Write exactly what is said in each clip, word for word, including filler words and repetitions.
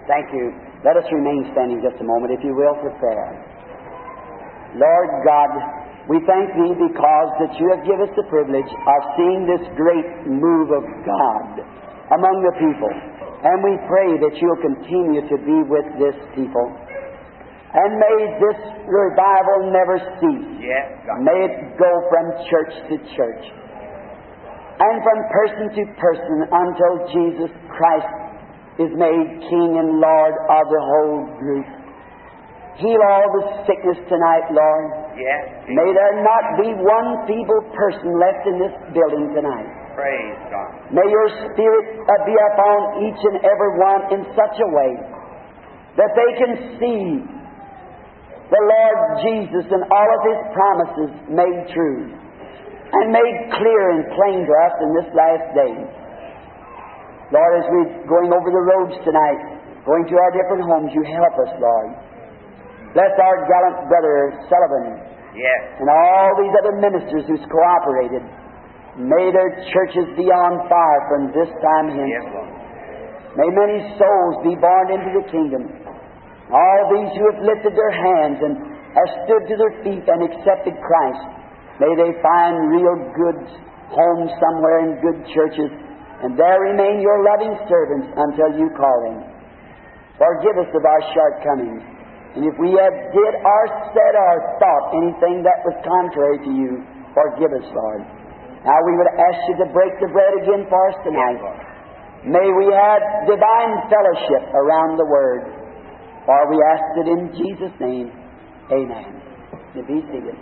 Thank you. Let us remain standing just a moment, if you will, for prayer. Lord God, we thank Thee because that You have given us the privilege of seeing this great move of God among the people. And we pray that You'll continue to be with this people. And may this revival never cease. Yes, God. May it go from church to church and from person to person until Jesus Christ is made King and Lord of the whole group. Heal all the sickness tonight, Lord. Yes. May there not be one feeble person left in this building tonight. Praise God. May Your Spirit uh, be upon each and every one in such a way that they can see the Lord Jesus and all of His promises made true and made clear and plain to us in this last day. Lord, as we're going over the roads tonight, going to our different homes, You help us, Lord. Bless our gallant brother Sullivan. Yes. And all these other ministers who's cooperated. May their churches be on fire from this time hence. Yes, Lord. May many souls be born into the kingdom. All these who have lifted their hands and have stood to their feet and accepted Christ, may they find real good homes somewhere in good churches, and there remain Your loving servants until You call them. Forgive us of our shortcomings. And if we have did or said or thought anything that was contrary to You, forgive us, Lord. Now we would ask You to break the bread again for us tonight. May we have divine fellowship around the Word. For we ask it in Jesus' name. Amen. You be seated.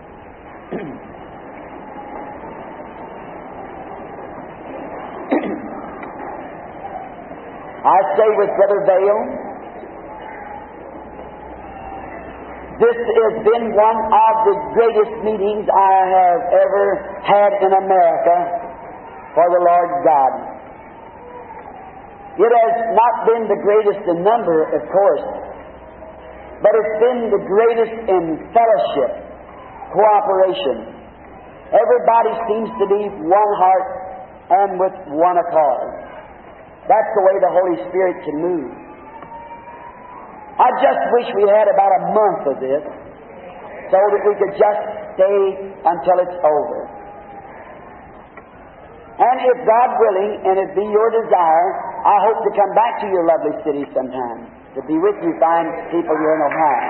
I say with Brother Vail, this has been one of the greatest meetings I have ever had in America for the Lord God. It has not been the greatest in number, of course, but it's been the greatest in fellowship, cooperation. Everybody seems to be one heart and with one accord. That's the way the Holy Spirit can move. I just wish we had about a month of this so that we could just stay until it's over. And if God willing, and it be Your desire, I hope to come back to your lovely city sometime, to be with you fine people here in Ohio.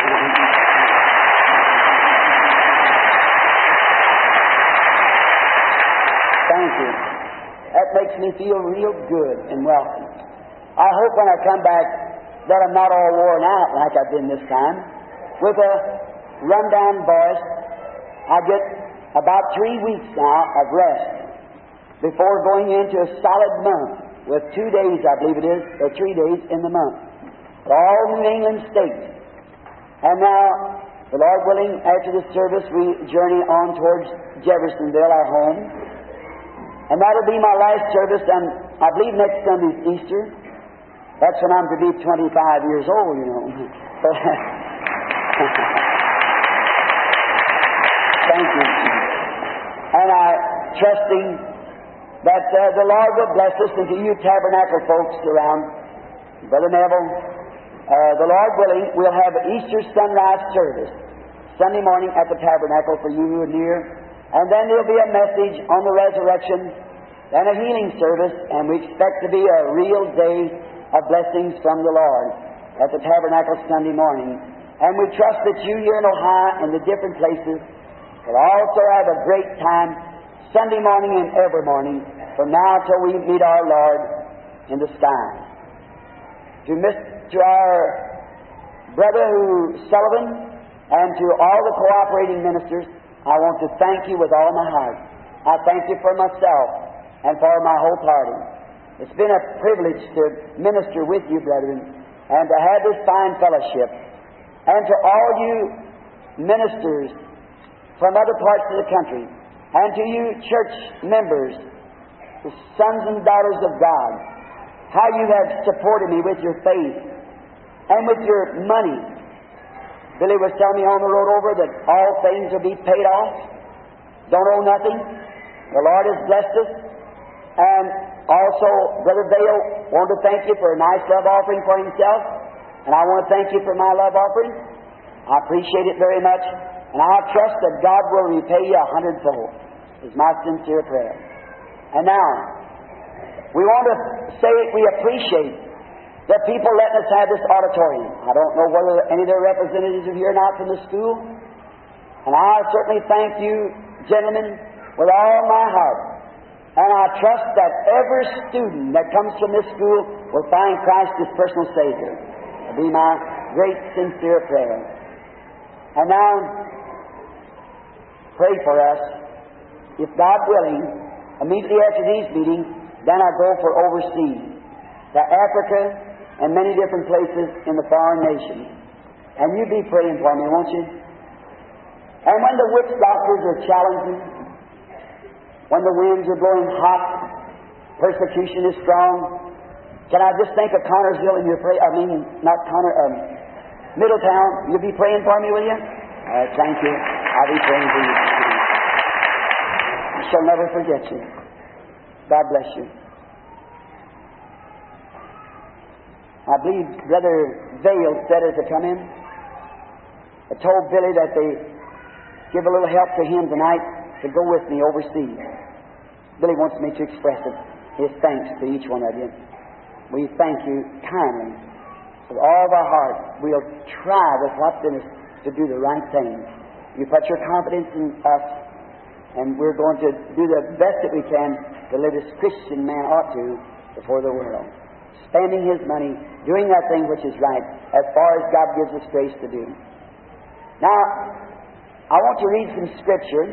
Thank you. That makes me feel real good and welcome. I hope when I come back that I'm not all worn out like I've been this time. With a rundown voice, I get about three weeks now of rest before going into a solid month with two days, I believe it is, or three days in the month. All New England states. And now, the Lord willing, after the service, we journey on towards Jeffersonville, our home. And that'll be my last service, and I believe next Sunday's Easter. That's when I'm to be twenty-five years old, you know. Thank you. And I trusting that uh, the Lord will bless us, and to you tabernacle folks around, Brother Neville, uh, the Lord willing, we'll have Easter sunrise service Sunday morning at the tabernacle for you who are near. And then there'll be a message on the resurrection and a healing service, and we expect to be a real day of blessings from the Lord at the tabernacle Sunday morning. And we trust that you here in Ohio and the different places will also have a great time Sunday morning and every morning from now till we meet our Lord in the sky. To Mister our brother who Sullivan and to all the cooperating ministers, I want to thank you with all my heart. I thank you for myself and for my whole party. It's been a privilege to minister with you, brethren, and to have this fine fellowship. And to all you ministers from other parts of the country, and to you church members, the sons and daughters of God, how you have supported me with your faith and with your money. Billy was telling me on the road over that all things will be paid off. Don't owe nothing. The Lord has blessed us. And also, Brother Dale wanted to thank you for a nice love offering for himself. And I want to thank you for my love offering. I appreciate it very much. And I trust that God will repay you a hundredfold, is my sincere prayer. And now, we want to say we appreciate the people letting us have this auditorium. I don't know whether any of their representatives are here or not from the school. And I certainly thank you, gentlemen, with all my heart. And I trust that every student that comes from this school will find Christ as personal Savior. That'll be my great, sincere prayer. And now, pray for us. If God willing, immediately after these meetings, then I go for overseas, to Africa and many different places in the foreign nations. And you be praying for me, won't you? And when the witch doctors are challenging, when the winds are blowing hot, persecution is strong, can I just think of Connorsville in your prayer? I mean, not Connor, um, Middletown. You'll be praying for me, will you? All right, thank you. I'll be praying for you. I shall never forget you. God bless you. I believe Brother Vale said as they come in, I told Billy that they give a little help to him tonight to go with me overseas. Billy wants me to express it, his thanks to each one of you. We thank you kindly with all of our heart. We'll try with what's in us to do the right thing. You put your confidence in us, and we're going to do the best that we can to live as Christian man ought to before the world. Spending his money, doing that thing which is right, as far as God gives us grace to do. Now, I want to read some Scripture.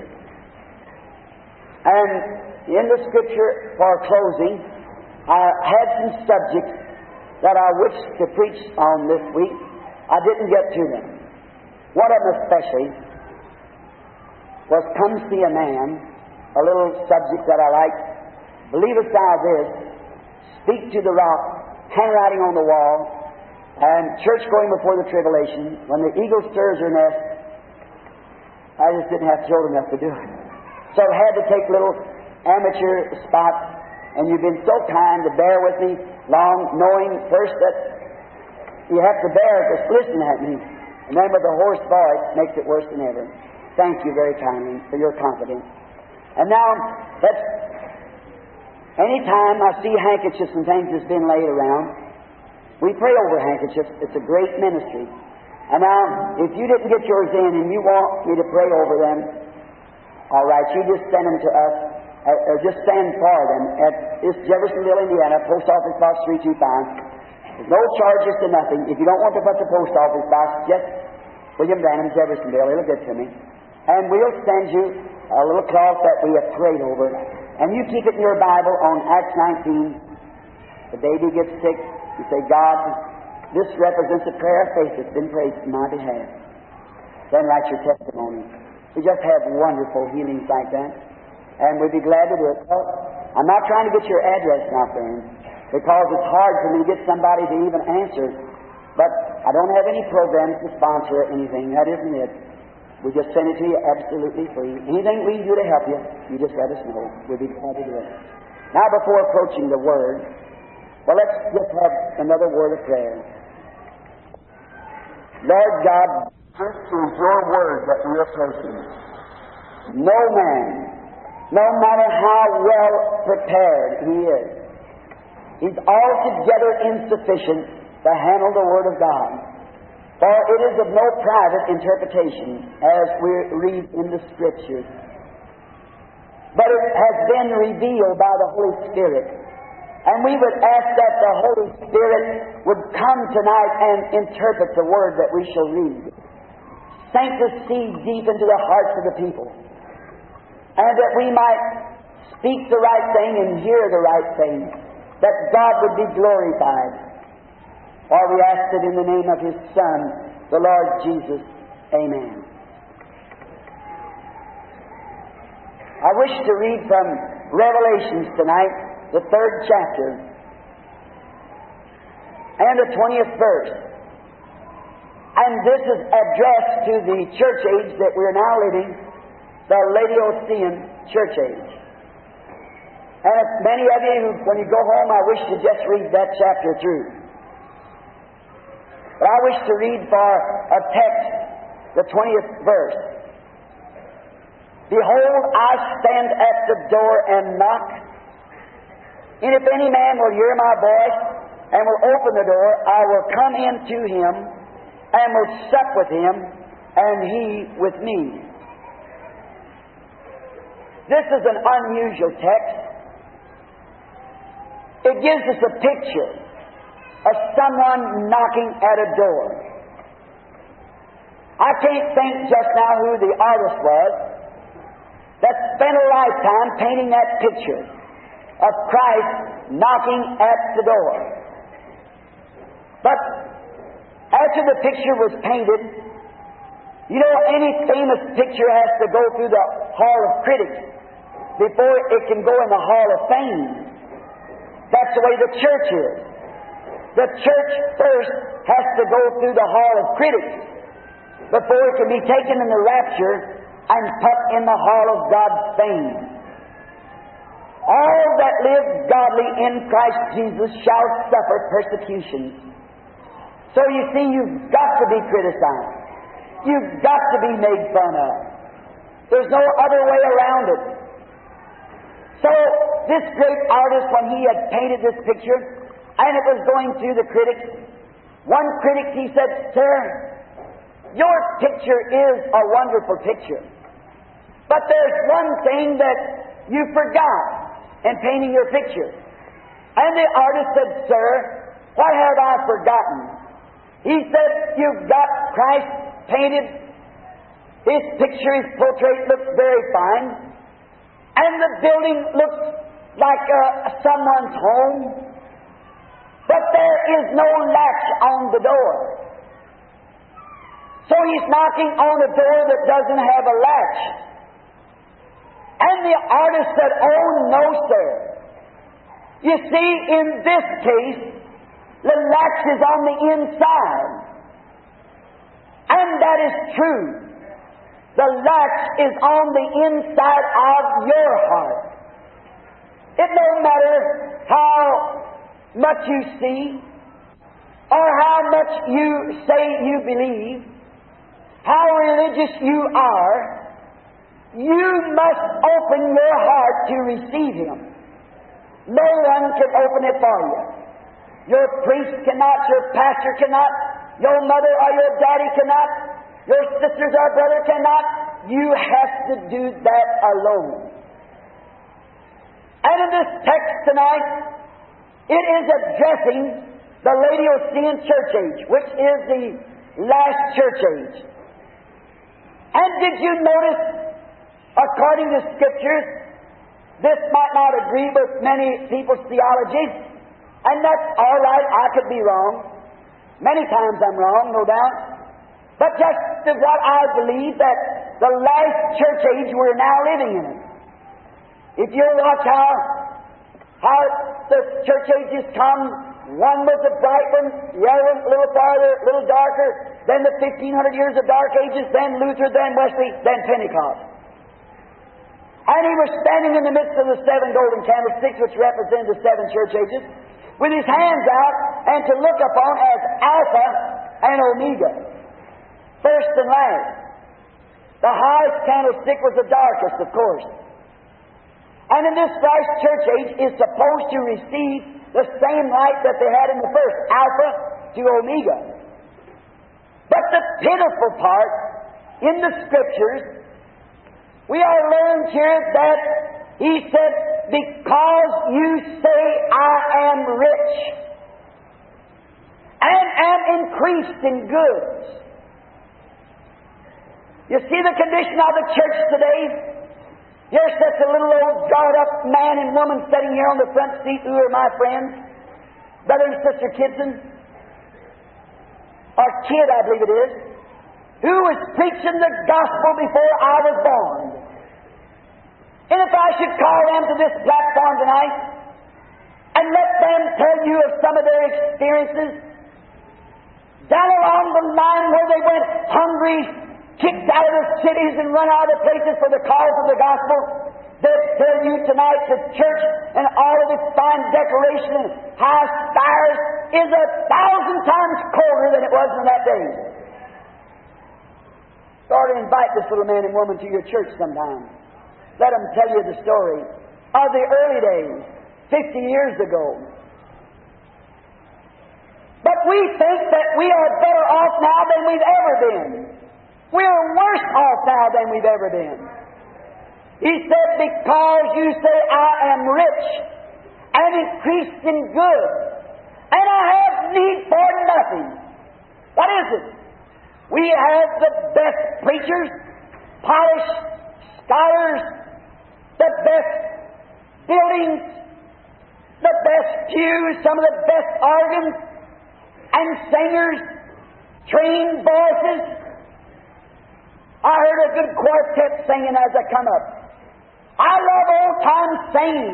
And in the Scripture, for closing, I had some subjects that I wished to preach on this week. I didn't get to them. One of them especially was Come See a Man, a little subject that I like. Believest thou this? Speak to the rock, handwriting on the wall, and church going before the tribulation. When the eagle stirs her nest, I just didn't have children enough to do it. So I had to take little amateur spots, and you've been so kind to bear with me long, knowing first that you have to bear just listening at me, and then with a hoarse voice makes it worse than ever. Thank you very kindly for your confidence. And now, let's, any time I see handkerchiefs and things that's been laid around, we pray over handkerchiefs. It's a great ministry. And now, if you didn't get yours in and you want me to pray over them, all right, you just send them to us, or just send for them at this Jeffersonville, Indiana, Post Office Box three two five. There's no charges to nothing. If you don't want to put the Post Office Box, just William Branham, Jeffersonville, it'll get to me. And we'll send you a little cloth that we have prayed over. And you keep it in your Bible on Acts nineteen. The baby gets sick. You say, God, this represents a prayer of faith that's been prayed in my behalf. Then write your testimony. We just have wonderful healings like that. And we'd be glad to do it. Well, I'm not trying to get your address now, friends, because it's hard for me to get somebody to even answer. But I don't have any programs to sponsor or anything. That isn't it. We just send it to you absolutely free. Anything we can do to help you, you just let us know. We'll be glad to do it. Now, before approaching the Word, well, let's just have another word of prayer. Lord God, this is your Word that we are approaching. No man, no matter how well prepared he is, he's altogether insufficient to handle the Word of God. For it is of no private interpretation, as we read in the Scriptures. But it has been revealed by the Holy Spirit. And we would ask that the Holy Spirit would come tonight and interpret the Word that we shall read. Sink the seed deep into the hearts of the people. And that we might speak the right thing and hear the right thing. That God would be glorified. For we ask it in the name of His Son, the Lord Jesus. Amen. I wish to read from Revelations tonight, the third chapter, and the twentieth verse. And this is addressed to the church age that we're now living, the Laodicean church age. And if many of you, when you go home, I wish to just read that chapter through. But I wish to read for a text, the twentieth verse. Behold, I stand at the door and knock. And if any man will hear my voice and will open the door, I will come in to him and will sup with him and he with me. This is an unusual text. It gives us a picture of someone knocking at a door. I can't think just now who the artist was that spent a lifetime painting that picture of Christ knocking at the door. But after the picture was painted, you know, any famous picture has to go through the Hall of Critics before it can go in the Hall of Fame. That's the way the church is. The church first has to go through the Hall of Critics before it can be taken in the rapture and put in the Hall of God's Fame. All that live godly in Christ Jesus shall suffer persecution. So you see, you've got to be criticized. You've got to be made fun of. There's no other way around it. So this great artist, when he had painted this picture, and it was going through the critics, one critic, he said, "Sir, your picture is a wonderful picture. But there's one thing that you forgot in painting your picture." And the artist said, "Sir, what have I forgotten?" He said, "You've got Christ painted. His picture, his portrait looks very fine. And the building looks like uh, someone's home. But there is no latch on the door. So he's knocking on a door that doesn't have a latch." And the artist said, "Oh, no, sir. You see, in this case, the latch is on the inside." And that is true. The latch is on the inside of your heart. It don't matter how much you see, or how much you say you believe, how religious you are, you must open your heart to receive Him. No one can open it for you. Your priest cannot, your pastor cannot, your mother or your daddy cannot, your sisters or brother cannot. You have to do that alone. And in this text tonight, it is addressing the Laodicean church age, which is the last church age. And did you notice, according to Scriptures, this might not agree with many people's theologies, and that's all right, I could be wrong. Many times I'm wrong, no doubt. But just as what I believe, that the last church age we're now living in it. If you watch how, how the church ages come, one was a bright one, the other one a little farther, a little darker, then the fifteen hundred years of dark ages, then Luther, then Wesley, then Pentecost. And he was standing in the midst of the seven golden candlesticks, which represent the seven church ages, with his hands out and to look upon as Alpha and Omega, first and last. The highest candlestick was the darkest, of course. And in this last church age is supposed to receive the same light that they had in the first, Alpha to Omega. But the pitiful part in the Scriptures, we are learned here that He said, "Because you say I am rich and am increased in goods." You see the condition of the church today? Here sits a little old dried-up man and woman sitting here on the front seat who are my friends, Brother and Sister Kidson, or Kid, I believe it is, who was preaching the gospel before I was born. And if I should call them to this platform tonight and let them tell you of some of their experiences down along the line where they went hungry, kicked out of the cities and run out of the places for the cause of the gospel, they'll tell you tonight the church and all of its fine decoration and high spires is a thousand times colder than it was in that day. You ought to invite this little man and woman to your church sometime. Let them tell you the story of the early days, fifty years ago. But we think that we are better off now than we've ever been. We're worse off now than we've ever been. He said, because you say, I am rich and increased in good, and I have need for nothing. What is it? We have the best preachers, polished scholars, the best buildings, the best pews, some of the best organs, and singers, trained voices. I heard a good quartet singing as I come up. I love old-time singing.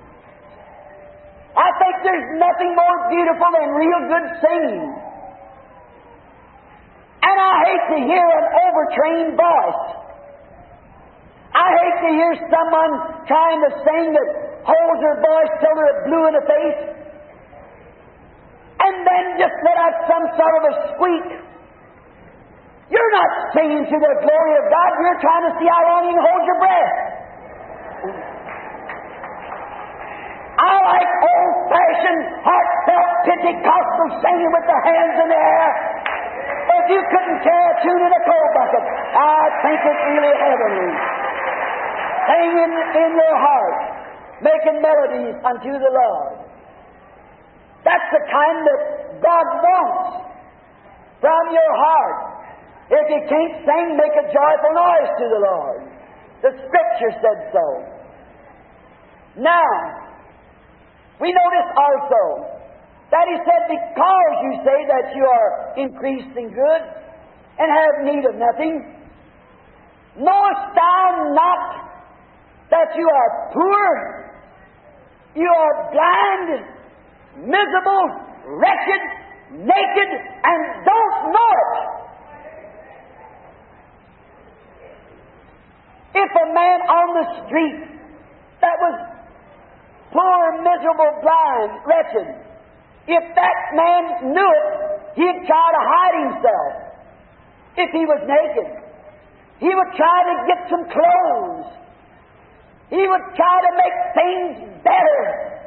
I think there's nothing more beautiful than real good singing. And I hate to hear an overtrained voice. I hate to hear someone trying to sing that holds their voice till they're blue in the face, and then just let out some sort of a squeak. You're not singing to the glory of God. You're trying to see how long you can hold your breath. I like old-fashioned, heartfelt Pentecostal singing with the hands in the air. If you couldn't carry a tune in a coal bucket, I think it's really heavenly. Singing in your heart, making melodies unto the Lord. That's the kind that God wants from your heart. If you can't sing, make a joyful noise to the Lord. The Scripture said so. Now, we notice also that He said, because you say that you are increased in good and have need of nothing, knowest thou not that you are poor, you are blind, miserable, wretched, naked, and don't know it? If a man on the street that was poor, miserable, blind, wretched, if that man knew it, he'd try to hide himself. If he was naked, he would try to get some clothes. He would try to make things better.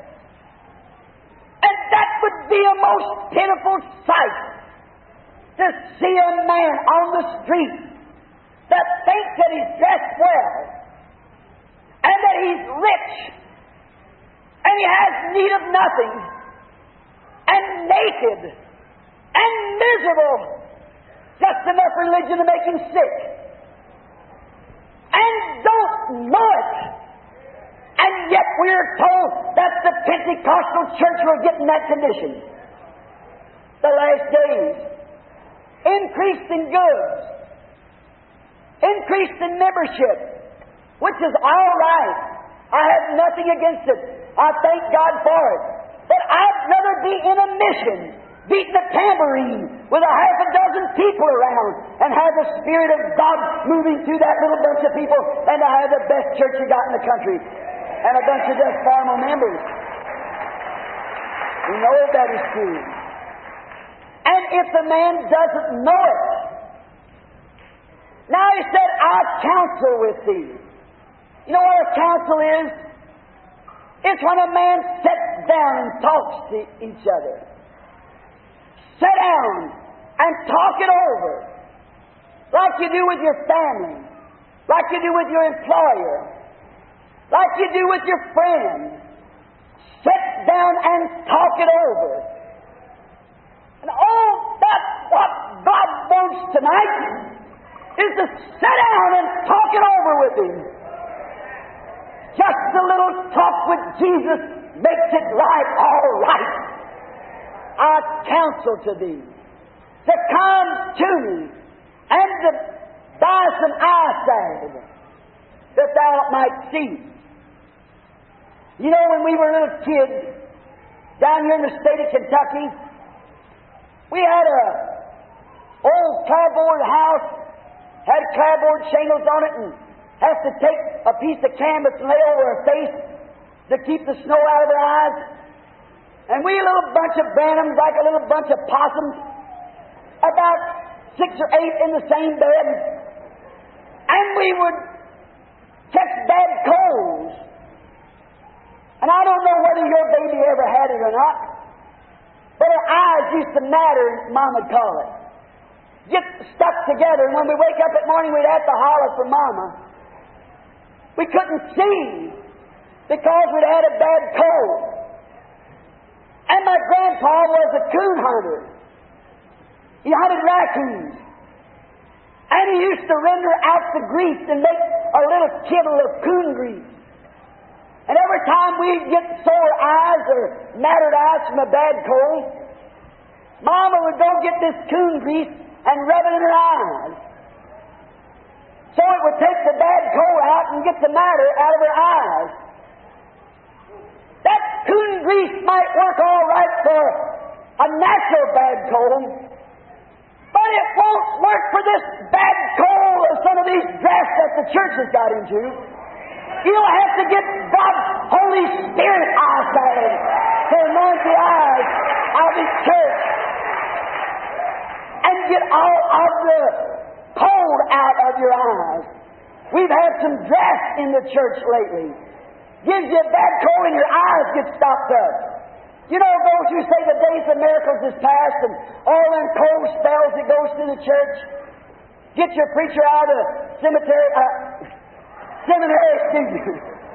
And that would be a most pitiful sight, to see a man on the street that thinks that he's dressed well, and that he's rich, and he has need of nothing, and naked, and miserable, just enough religion to make him sick, and don't know it. And yet we are told that the Pentecostal church will get in that condition. The last days, increased in goods, increased in membership, which is all right. I have nothing against it. I thank God for it. But I'd rather be in a mission, beating a tambourine with a half a dozen people around, and have the Spirit of God moving through that little bunch of people, and to have the best church you got in the country, and a bunch of just formal members. We know that is true. And if the man doesn't know it, now he said, I'll counsel with thee. You know what a counsel is? It's when a man sits down and talks to each other. Sit down and talk it over, like you do with your family, like you do with your employer, like you do with your friend. Sit down and talk it over. And oh, that's what God wants tonight, is to sit down and talk it over with Him. Just a little talk with Jesus makes it right, all right. I counsel to thee to come to me and to buy some eye salve, that thou might see. You know, when we were little kids down here in the state of Kentucky, we had a old clapboard house, had clapboard shingles on it, and have to take a piece of canvas and lay over her face to keep the snow out of her eyes. we a little bunch of Branhams, like a little bunch of possums, about six or eight in the same bed, and we would catch bad colds. And I don't know whether your baby ever had it or not, but her eyes used to matter, Mama would call it. Get stuck together, and when we wake up at morning, we'd have to holler for Mama. We couldn't see because we'd had a bad cold. And my grandpa was a coon hunter. He hunted raccoons. And he used to render out the grease and make a little kibble of coon grease. And every time we'd get sore eyes or matted eyes from a bad cold, Mama would go get this coon grease and rub it in her eyes. So it would take the bad cold out and get the matter out of her eyes. That coon grease might work all right for a natural bad cold, but it won't work for this bad cold of some of these drafts that the church has got into. You'll have to get God's Holy Spirit eyesight to anoint the eyes of His church and get all of the cold out of your eyes. We've had some drafts in the church lately. Gives you a bad cold and your eyes get stopped up. You know those who say the days of miracles is past and all them cold spells that goes through the church? Get your preacher out of cemetery, uh, seminary, excuse me.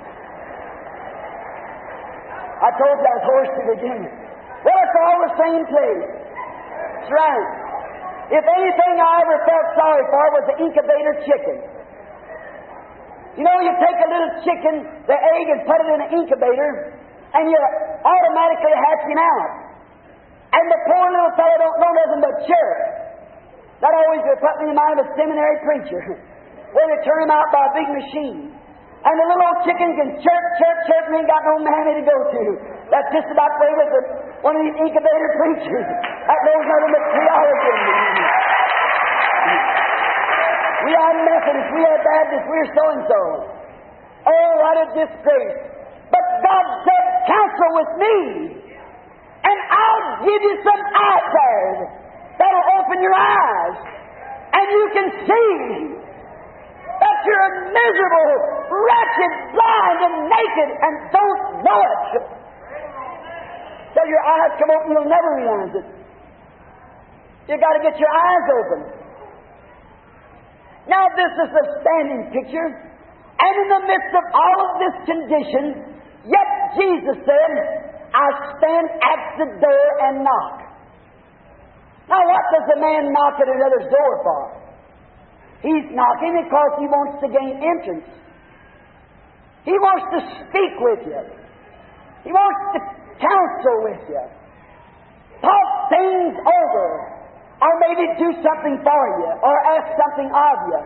I told you I was hoarse to begin with. Well, it's all the same place. That's right. If anything I ever felt sorry for was the incubator chicken. You know, you take a little chicken, the egg, and put it in an incubator, and you automatically hatch him out. And the poor little fellow don't know nothing but chirp. That always would put me in mind of a seminary preacher, where they turn him out by a big machine. And the little old chicken can chirp, chirp, chirp, and ain't got no mammy to go to. That's just about the way with the, one of these incubator preachers. That knows nothing but theology. We are Methodists, we are Baptists, we are so-and-so. Oh, what a disgrace. But God said, counsel with me, and I'll give you some eyesight that'll open your eyes, and you can see that you're a miserable, wretched, blind, and naked, and don't know it. Till your eyes come open, you'll never realize it. You've got to get your eyes open. Now, this is a standing picture, and in the midst of all of this condition, yet Jesus said, I stand at the door and knock. Now, what does a man knock at another's door for? He's knocking because he wants to gain entrance. He wants to speak with you. He wants to counsel with you. Talk things over. Or maybe do something for you, or ask something of you.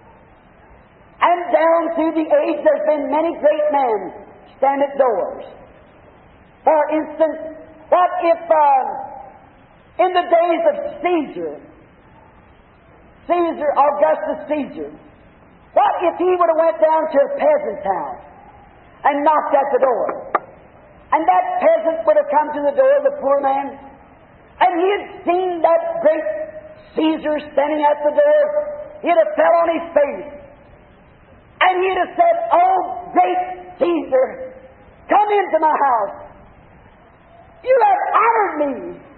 And down through the age, there's been many great men stand at doors. For instance, what if uh, in the days of Caesar, Caesar, Augustus Caesar, what if he would have went down to a peasant's house and knocked at the door? And that peasant would have come to the door, the poor man, and he had seen that great Caesar standing at the door. He'd have fell on his face. And he'd have said, oh, great Caesar, come into my house. You have honored me.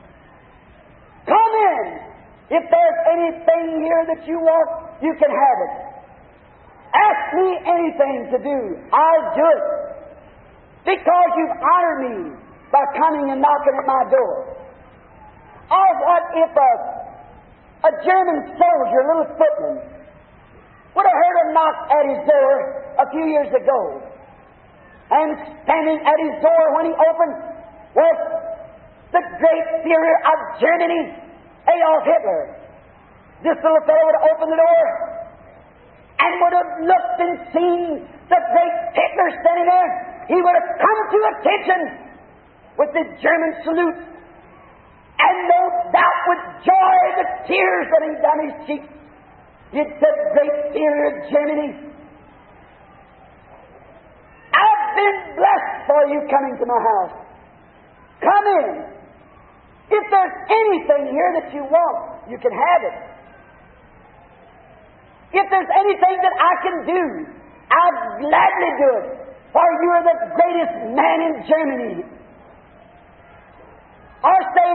Come in. If there's anything here that you want, you can have it. Ask me anything to do. I'll do it. Because you've honored me by coming and knocking at my door. Or what if a, a German soldier, a little footman, would have heard a knock at his door a few years ago. And standing at his door when he opened was the great Führer of Germany, Adolf Hitler. This little fellow would have opened the door and would have looked and seen the great Hitler standing there. He would have come to attention with the German salute. And no doubt with joy, the tears running down his cheeks, it said, great Führer of Germany, I've been blessed for you coming to my house. Come in. If there's anything here that you want, you can have it. If there's anything that I can do, I'll gladly do it, for you are the greatest man in Germany. Or say,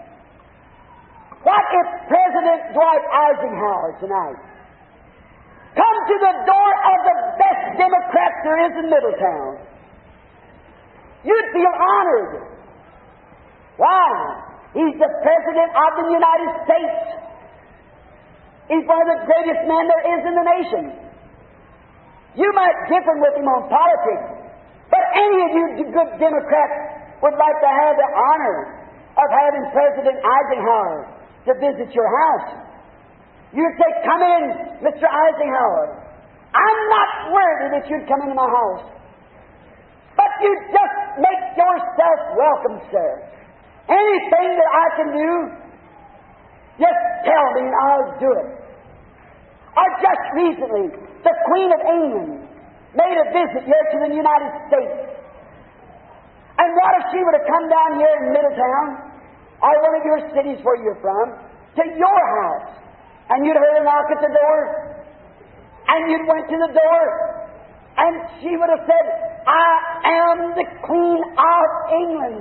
what if President Dwight Eisenhower tonight come to the door of the best Democrat there is in Middletown? You'd feel honored. Why? He's the President of the United States. He's one of the greatest men there is in the nation. You might differ with him on politics, but any of you good Democrats would like to have the honor of having President Eisenhower to visit your house. You'd say, come in, Mister Eisenhower. I'm not worthy that you'd come into my house. But you just make yourself welcome, sir. Anything that I can do, just tell me and I'll do it. Or just recently, the Queen of England made a visit here to the United States. And what if she would have come down here in Middletown, or one of your cities where you're from, to your house, and you'd heard a knock at the door, and you'd went to the door, and she would have said, I am the Queen of England.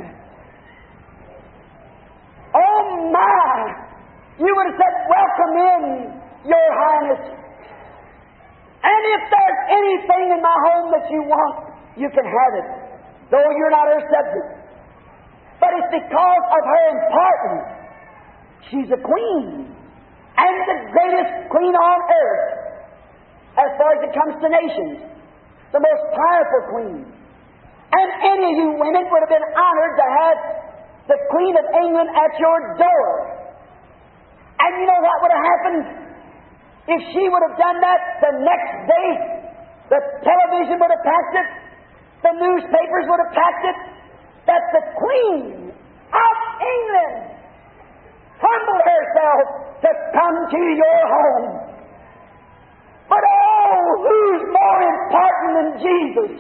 Oh my! You would have said, welcome in, Your Highness. And if there's anything in my home that you want, you can have it, though you're not her subject. But it's because of her importance. She's a queen, and the greatest queen on earth, as far as it comes to nations, the most powerful queen. And any of you women would have been honored to have the Queen of England at your door. And you know what would have happened? If she would have done that the next day, the television would have packed it, the newspapers would have packed it, that the Queen of England humbled herself to come to your home. But oh, who's more important than Jesus?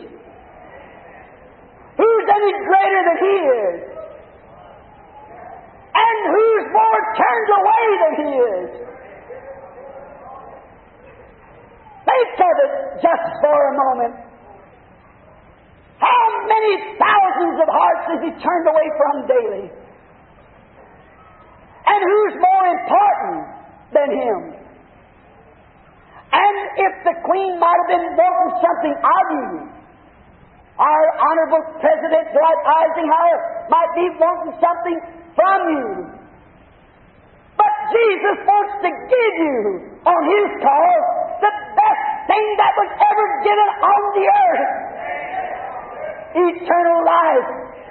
Who's any greater than He is? And who's more turned away than He is? Think of it just for a moment. How many thousands of hearts has He turned away from daily? And who's more important than Him? And if the Queen might have been wanting something of you, our Honorable President Dwight Eisenhower might be wanting something from you. But Jesus wants to give you, on His cause, the best thing that was ever given on the earth. Eternal life.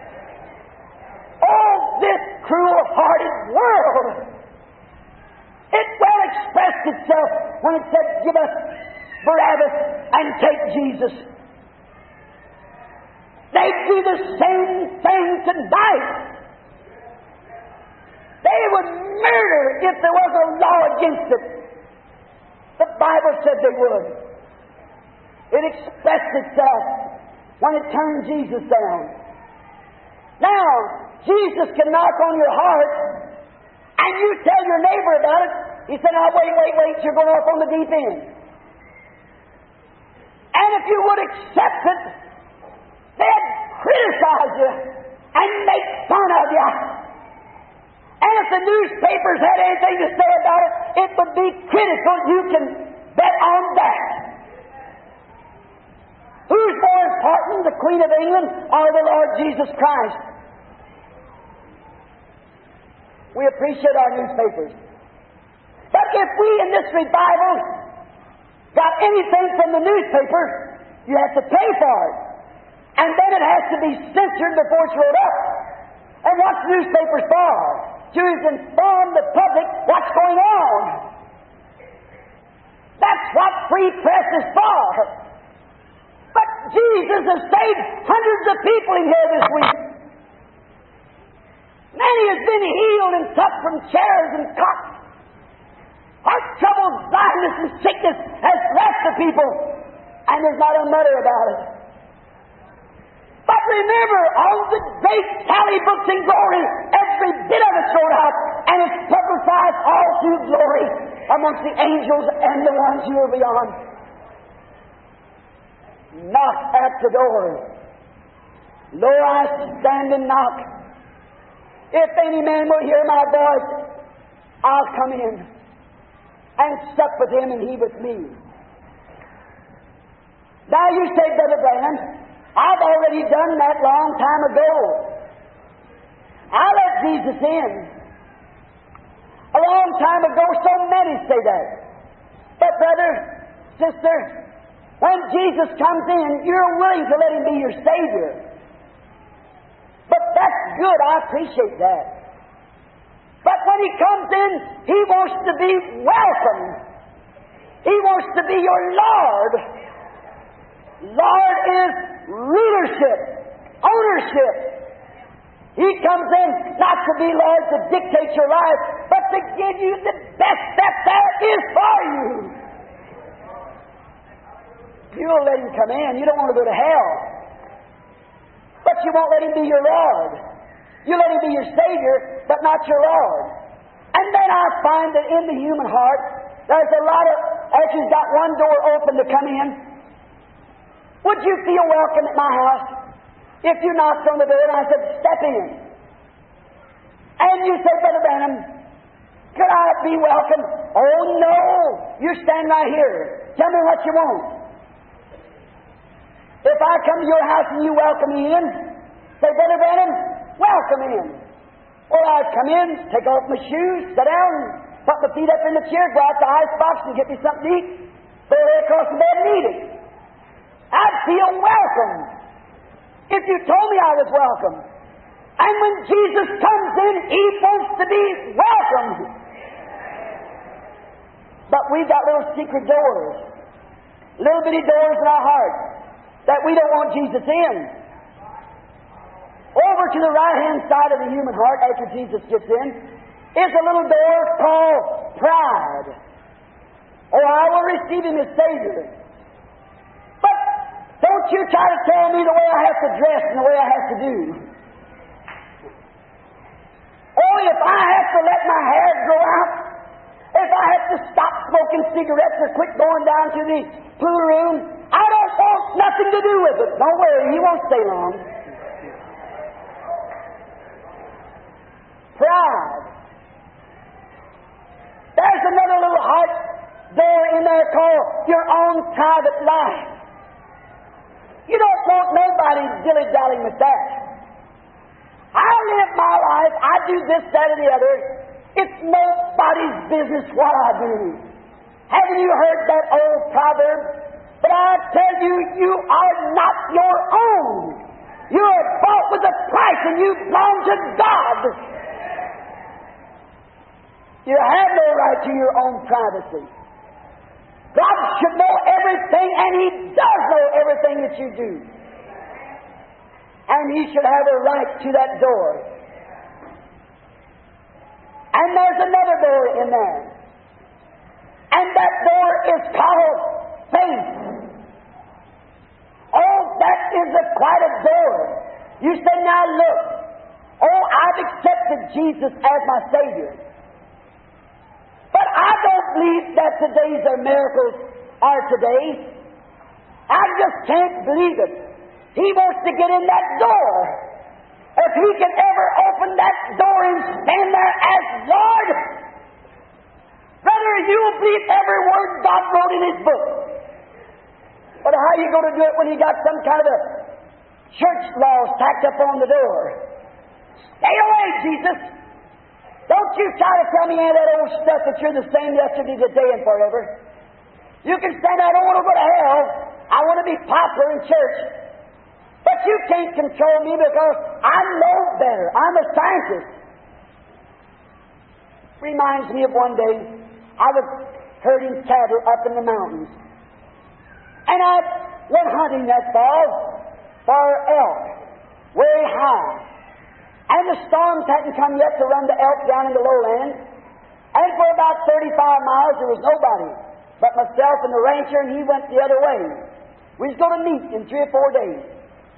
Oh, this cruel-hearted world! It well expressed itself when it said, give us Barabbas and take Jesus. They'd do the same thing tonight. They would murder if there was a law against it. The Bible said they would. It expressed itself when it turned Jesus down. Now, Jesus can knock on your heart, and you tell your neighbor about it. He said, now wait, wait, wait, you're going off on the deep end. And if you would accept it, they'd criticize you and make fun of you. And if the newspapers had anything to say about it, it would be critical. You can bet on that. Who's more important, the Queen of England or the Lord Jesus Christ? We appreciate our newspapers. But if we in this revival got anything from the newspaper, you have to pay for it. And then it has to be censored before it's wrote up. And what's newspapers for? To inform the public what's going on. That's what free press is for. But Jesus has saved hundreds of people in here this week. Many has been healed and took from chairs and cots. Heart trouble, blindness, and sickness has left the people, and there's not a mutter about it. But remember, on the great tally books in glory, every bit of it's wrote out, and it's publicized all through glory amongst the angels and the ones who are beyond. Knock at the door. Lo, I stand and knock. If any man will hear my voice, I'll come in and sup with him and he with me. Now you say, Brother Branham, I've already done that long time ago. I let Jesus in. A long time ago, so many say that. But brother, sister, when Jesus comes in, you're willing to let Him be your Savior. But that's good, I appreciate that. But when He comes in, He wants to be welcome. He wants to be your Lord. Lord is rulership, ownership. He comes in not to be Lord to dictate your life, but to give you the best that there is for you. You'll let Him come in. You don't want to go to hell. But you won't let Him be your Lord. You let Him be your Savior, but not your Lord. And then I find that in the human heart, there's a lot of, as you've got one door open to come in, would you feel welcome at my house if you knocked on the door and I said, step in? And you say, Brother Branham, could I be welcome? Oh, no. You stand right here. Tell me what you want. If I come to your house and you welcome me in, say, Brother Branham, welcome in. Or I'd come in, take off my shoes, sit down, put my feet up in the chair, go out to the icebox and get me something to eat, throw it across the bed and eat it. I'd feel welcome if you told me I was welcome. And when Jesus comes in, He wants to be welcome. But we've got little secret doors, little bitty doors in our heart that we don't want Jesus in. Over to the right-hand side of the human heart, after Jesus gets in, is a little door called pride. Oh, I will receive Him as Savior. But don't you try to tell me the way I have to dress and the way I have to do. Oh, if I have to let my hair grow out, if I have to stop smoking cigarettes or quit going down to the pool room, I don't want nothing to do with it. Don't worry, He won't stay long. Pride. There's another little heart door in there called your own private life. You don't want nobody dilly-dallying with that. I live my life, I do this, that, or the other. It's nobody's business what I do. Haven't you heard that old proverb? But I tell you, you are not your own. You are bought with a price and you belong to God. You have no right to your own privacy. God should know everything, and He does know everything that you do. And He should have a right to that door. And there's another door in there. And that door is called faith. Oh, that is a quite a door. You say, now look, oh, I've accepted Jesus as my Savior. But I don't believe that today's are miracles are today. I just can't believe it. He wants to get in that door. If He can ever open that door and stand there as Lord, brother, you'll believe every word God wrote in His book. But how are you going to do it when you got some kind of a church laws tacked up on the door? Stay away, Jesus. Don't you try to tell me any of that old stuff that you're the same yesterday, today, and forever. You can say, I don't want to go to hell. I want to be popular in church. But you can't control me because I know better. I'm a scientist. Reminds me of one day I was herding cattle up in the mountains. And I went hunting that fall for elk, very high. And the storms hadn't come yet to run the elk down in the lowland. And for about thirty-five miles there was nobody but myself and the rancher, and he went the other way. We was going to meet in three or four days.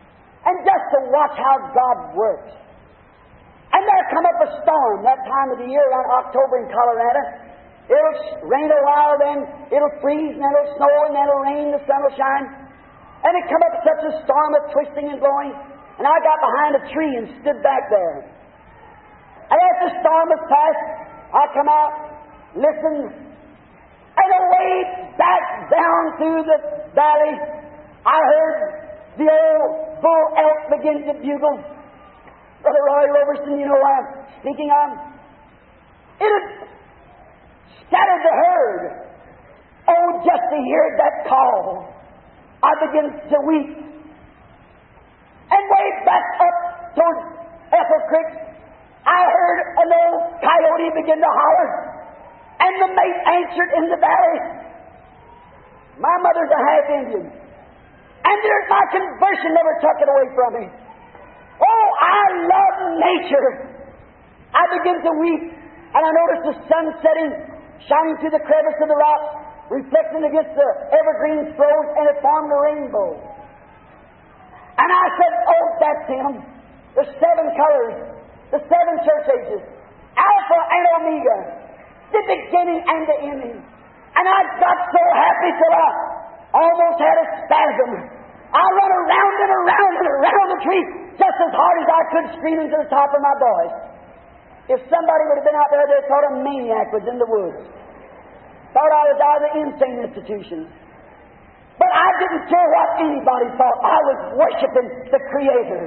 and just to watch how God works. And there come up a storm that time of the year around October in Colorado. It'll rain a while, then it'll freeze, and then it'll snow, and then it'll rain, the sun will shine. And it come up such a storm of twisting and blowing, and I got behind a tree and stood back there. And as the storm was past, I come out, listened, and away back down through the valley, I heard the old bull elk begin to bugle. Brother Roy Robertson, you know what I'm speaking of? It had scattered the herd. Oh, just to hear that call, I began to weep. And way back up toward Ethel Creek, I heard an old coyote begin to holler, and the mate answered in the valley. My mother's a half Indian, and there's my conversion never took it away from me. Oh, I love nature. I begin to weep, and I noticed the sun setting, shining through the crevice of the rock, reflecting against the evergreen throws, and it formed a rainbow. And I said, oh, that's him. The seven colors, the seven church ages, Alpha and Omega, the beginning and the ending. And I got so happy till I almost had a spasm. I run around and around and around the tree just as hard as I could, screaming to the top of my voice. If somebody would have been out there, they'd thought a maniac was in the woods. Thought I was out of the insane institution. But I didn't care what anybody thought. I was worshiping the Creator.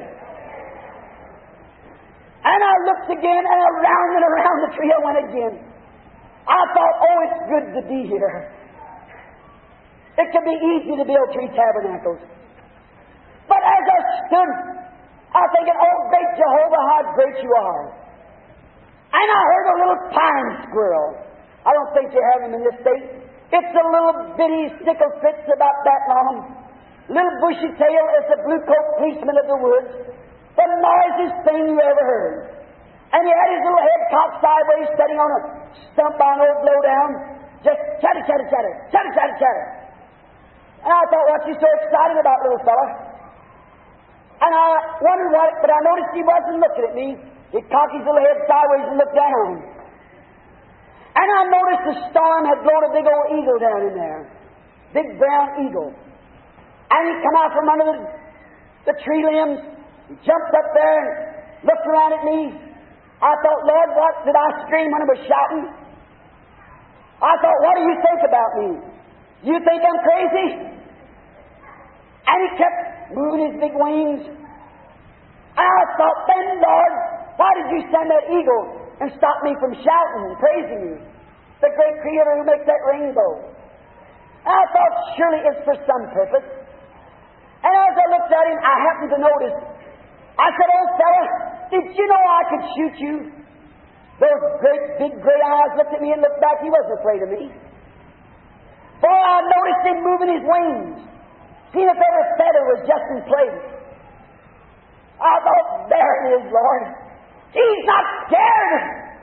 And I looked again, and around and around the tree I went again. I thought, oh, it's good to be here. It can be easy to build three tabernacles. But as I stood, I was thinking, oh, great Jehovah, how great you are. And I heard a little pine squirrel. I don't think you have them in this state. It's a little bitty sickle fits about that long. Little bushy tail is the blue-coat policeman of the woods. The noisiest thing you ever heard. And he had his little head cocked sideways, sitting on a stump by an old blowdown. Just chatter, chatter, chatter, chatter, chatter, chatter. And I thought, what's he so excited about, little fella? And I wondered what, but I noticed he wasn't looking at me. He cocked his little head sideways and looked down. And I noticed the storm had blown a big old eagle down in there. Big brown eagle. And he come out from under the, the tree limbs. He jumped up there and looked around at me. I thought, Lord, what did I scream when I was shouting? I thought, what do you think about me? You think I'm crazy? And he kept moving his big wings. And I thought, then, Lord, why did you send that eagle and stop me from shouting and praising you? The great Creator who makes that rainbow. And I thought, surely it's for some purpose. And as I looked at him, I happened to notice. I said, old fella, did you know I could shoot you? Those great, big, gray eyes looked at me and looked back. He wasn't afraid of me. For I noticed him moving his wings, seeing if every feather was just in place. I thought, there it is, Lord. He's not scared.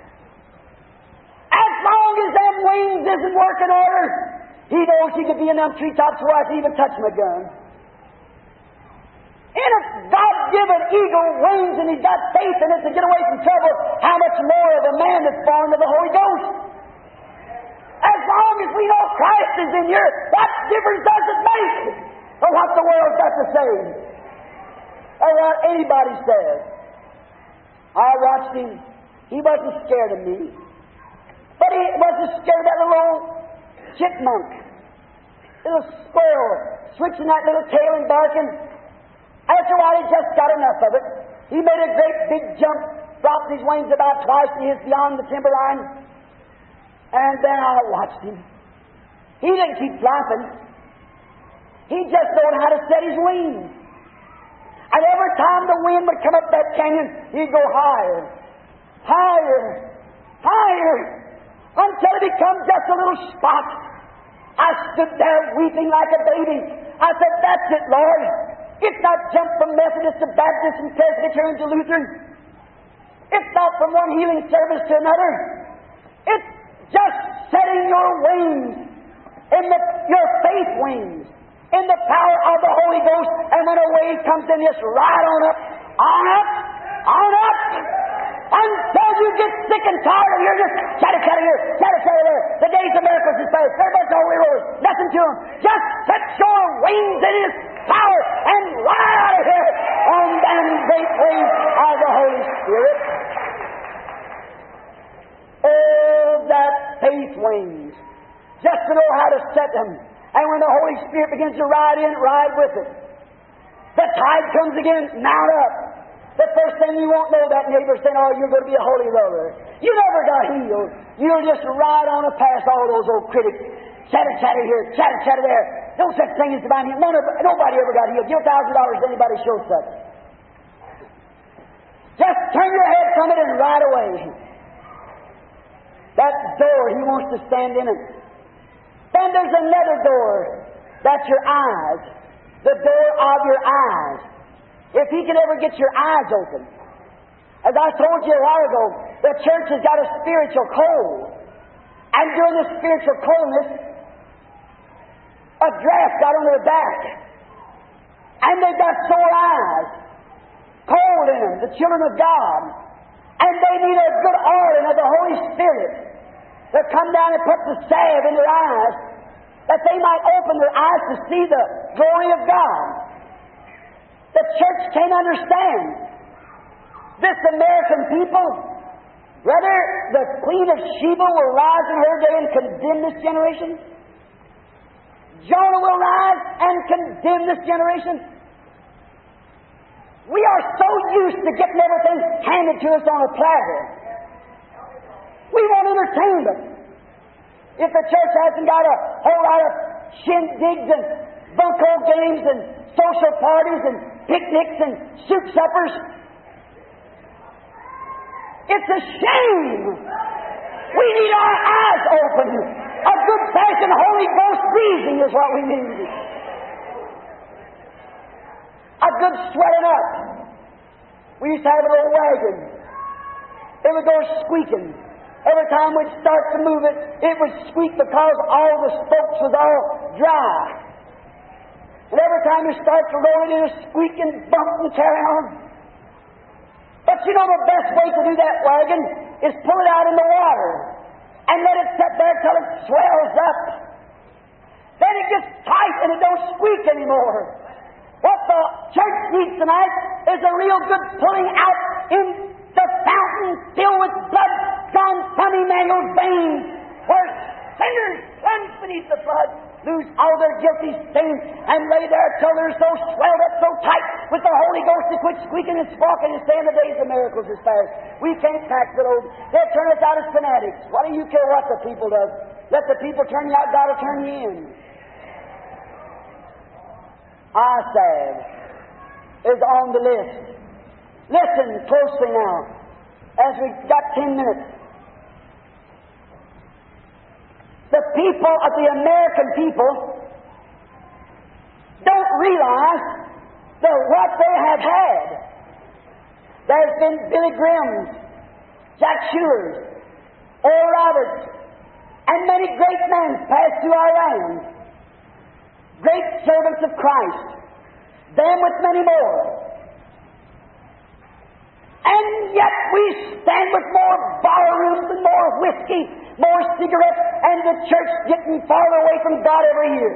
As long as them wings isn't working order, he knows he could be in them treetops where I can even touch my gun. And if God-given eagle wings and he's got faith in it to get away from trouble, how much more of a man that's born of the Holy Ghost? As long as we know Christ is in here, what difference does it make for what the world's got to say? Or what anybody says. I watched him. He wasn't scared of me. But he wasn't scared of that little old chipmunk. Little squirrel switching that little tail and barking. After a while, he just got enough of it. He made a great big jump, dropped his wings about twice he is beyond the timber line. And then I watched him. He didn't keep flapping. He just knowed how to set his wings. And every time the wind would come up that canyon, he'd go higher, higher, higher, until it became just a little spot. I stood there weeping like a baby. I said, that's it, Lord. It's not jump from Methodist to Baptist and Presbyterian to Lutheran. It's not from one healing service to another. It's just setting your wings in the, your faith wings in the power of the Holy Ghost, and when a wave comes in, just ride on up, on up, on up, until you get sick and tired of your just chatter, chatter here, chatter, chatter there. The days of miracles is past. Everybody's Holy Rollers. Nothing to them. Just set your wings in His power and ride out of here on them great waves of the Holy Spirit. Oh, that faith wings. Just to know how to set them. And when the Holy Spirit begins to ride in, ride with it. The tide comes again, mount up. The first thing you won't know that neighbor saying, oh, you're going to be a holy roller. You never got healed. You'll just ride on and past all those old critics. Chatter, chatter here, chatter, chatter there. No such thing as divine healing. None of, nobody ever got healed. Give a thousand dollars to anybody show such. Just turn your head from it and ride away. That door, He wants to stand in it. Then there's another door. That's your eyes. The door of your eyes. If He can ever get your eyes open. As I told you a while ago, the church has got a spiritual cold. And during the spiritual coldness, a draft got on their back. And they've got sore eyes. Cold in them, the children of God. And they need a good oiling of the Holy Spirit to come down and put the salve in their eyes, that they might open their eyes to see the glory of God. The church can't understand. This American people, whether the Queen of Sheba will rise in her day and condemn this generation, Jonah will rise and condemn this generation. We are so used to getting everything handed to us on a platter. We won't entertain them. If the church hasn't got a whole lot of shindigs and bunco games and social parties and picnics and soup suppers, it's a shame. We need our eyes open. A good fashioned Holy Ghost breathing is what we need. A good swelling up. We used to have a little wagon. It would go squeaking. Every time we'd start to move it, it would squeak because all the spokes was all dry. And every time you start to roll it, it would squeak and bump and carry on. But you know the best way to do that wagon is pull it out in the water and let it sit there till it swells up. Then it gets tight and it don't squeak anymore. What the church needs tonight is a real good pulling out in the fountain filled with blood from some Emmanuel's veins, where sinners plunge beneath the flood, lose all their guilty stains, and lay there till they're so swelled up, so tight with the Holy Ghost to quit squeaking and squawking and saying the days of miracles is past. We can't tax it over. They'll turn us out as fanatics. What do you care what the people does? Let the people turn you out, God will turn you in. Asaph is on the list. Listen closely now, as we've got ten minutes. The people of the American people don't realize that what they have had. There's been Billy Grahams, Jack Shewers, Oral Roberts, and many great men passed through our land. Great servants of Christ, them with many more. And yet we stand with more barrooms and more whiskey, more cigarettes, and the church getting farther away from God every year.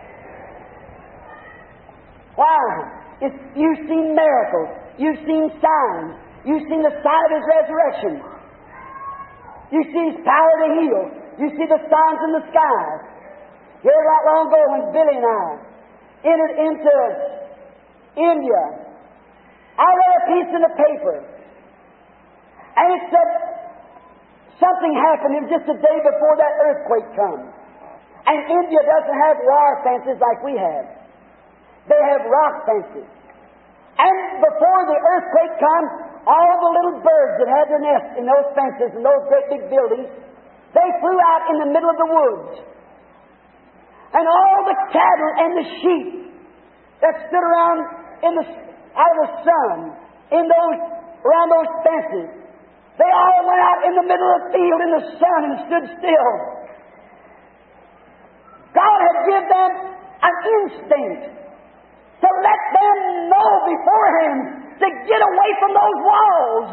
Why? It's, you've seen miracles. You've seen signs. You've seen the sign of His resurrection. You see His power to heal. You see the signs in the sky. Here not long ago when Billy and I entered into India, I read a piece in the paper, and it said something happened. It was just a day before that earthquake comes. And India doesn't have wire fences like we have. They have rock fences. And before the earthquake comes, all the little birds that had their nests in those fences and those great big buildings, they flew out in the middle of the woods. And all the cattle and the sheep that stood around in the, out of the sun, in those, around those fences, they all went out in the middle of the field in the sun and stood still. God had given them an instinct to let them know beforehand to get away from those walls.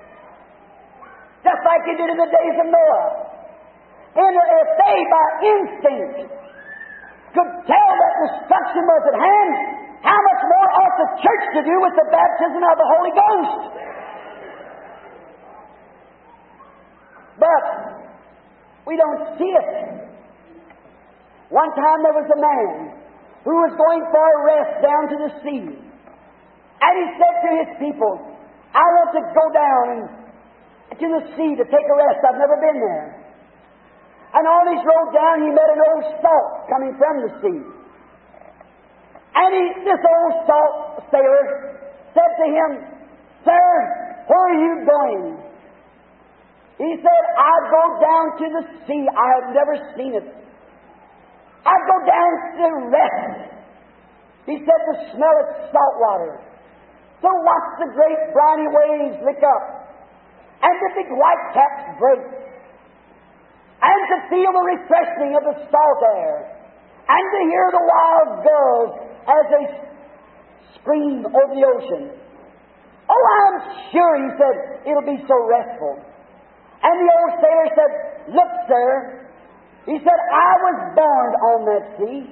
Just like He did in the days of Noah. And if they, by instinct, could tell that destruction was at hand, how much more ought the church to do with the baptism of the Holy Ghost? But we don't see it. One time there was a man who was going for a rest down to the sea. And he said to his people, I want to go down and to the sea to take a rest. I've never been there. And on his road down, he met an old salt coming from the sea. And he, this old salt sailor said to him, Sir, where are you going? He said, I go down to the sea. I have never seen it. I go down to rest. He said, to smell its salt water. To watch the great briny waves lick up. And the big white caps break. And to feel the refreshing of the salt air. And to hear the wild gulls as they scream over the ocean. Oh, I'm sure, he said, it'll be so restful. And the old sailor said, look, sir, he said, I was born on that sea.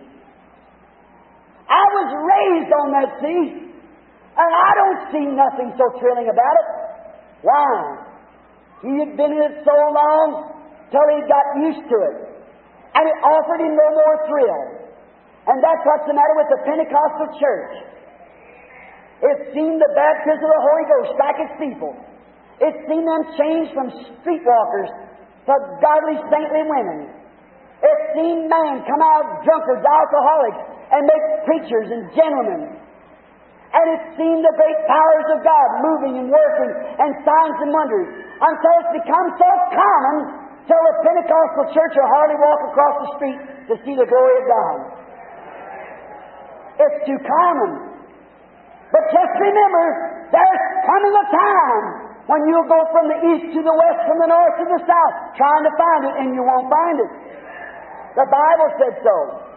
I was raised on that sea. And I don't see nothing so thrilling about it. Why? He had been in it so long till he got used to it. And it offered him no more thrill. And that's what's the matter with the Pentecostal church. It's seen the baptism of the Holy Ghost strike its people. It's seen them change from streetwalkers to godly, saintly women. It's seen men come out drunkards, alcoholics, and make preachers and gentlemen. And it's seen the great powers of God moving and working, and signs and wonders, until it's become so common till the Pentecostal church will hardly walk across the street to see the glory of God. It's too common. But just remember, there's coming a time when you'll go from the east to the west, from the north to the south, trying to find it, and you won't find it. The Bible said so.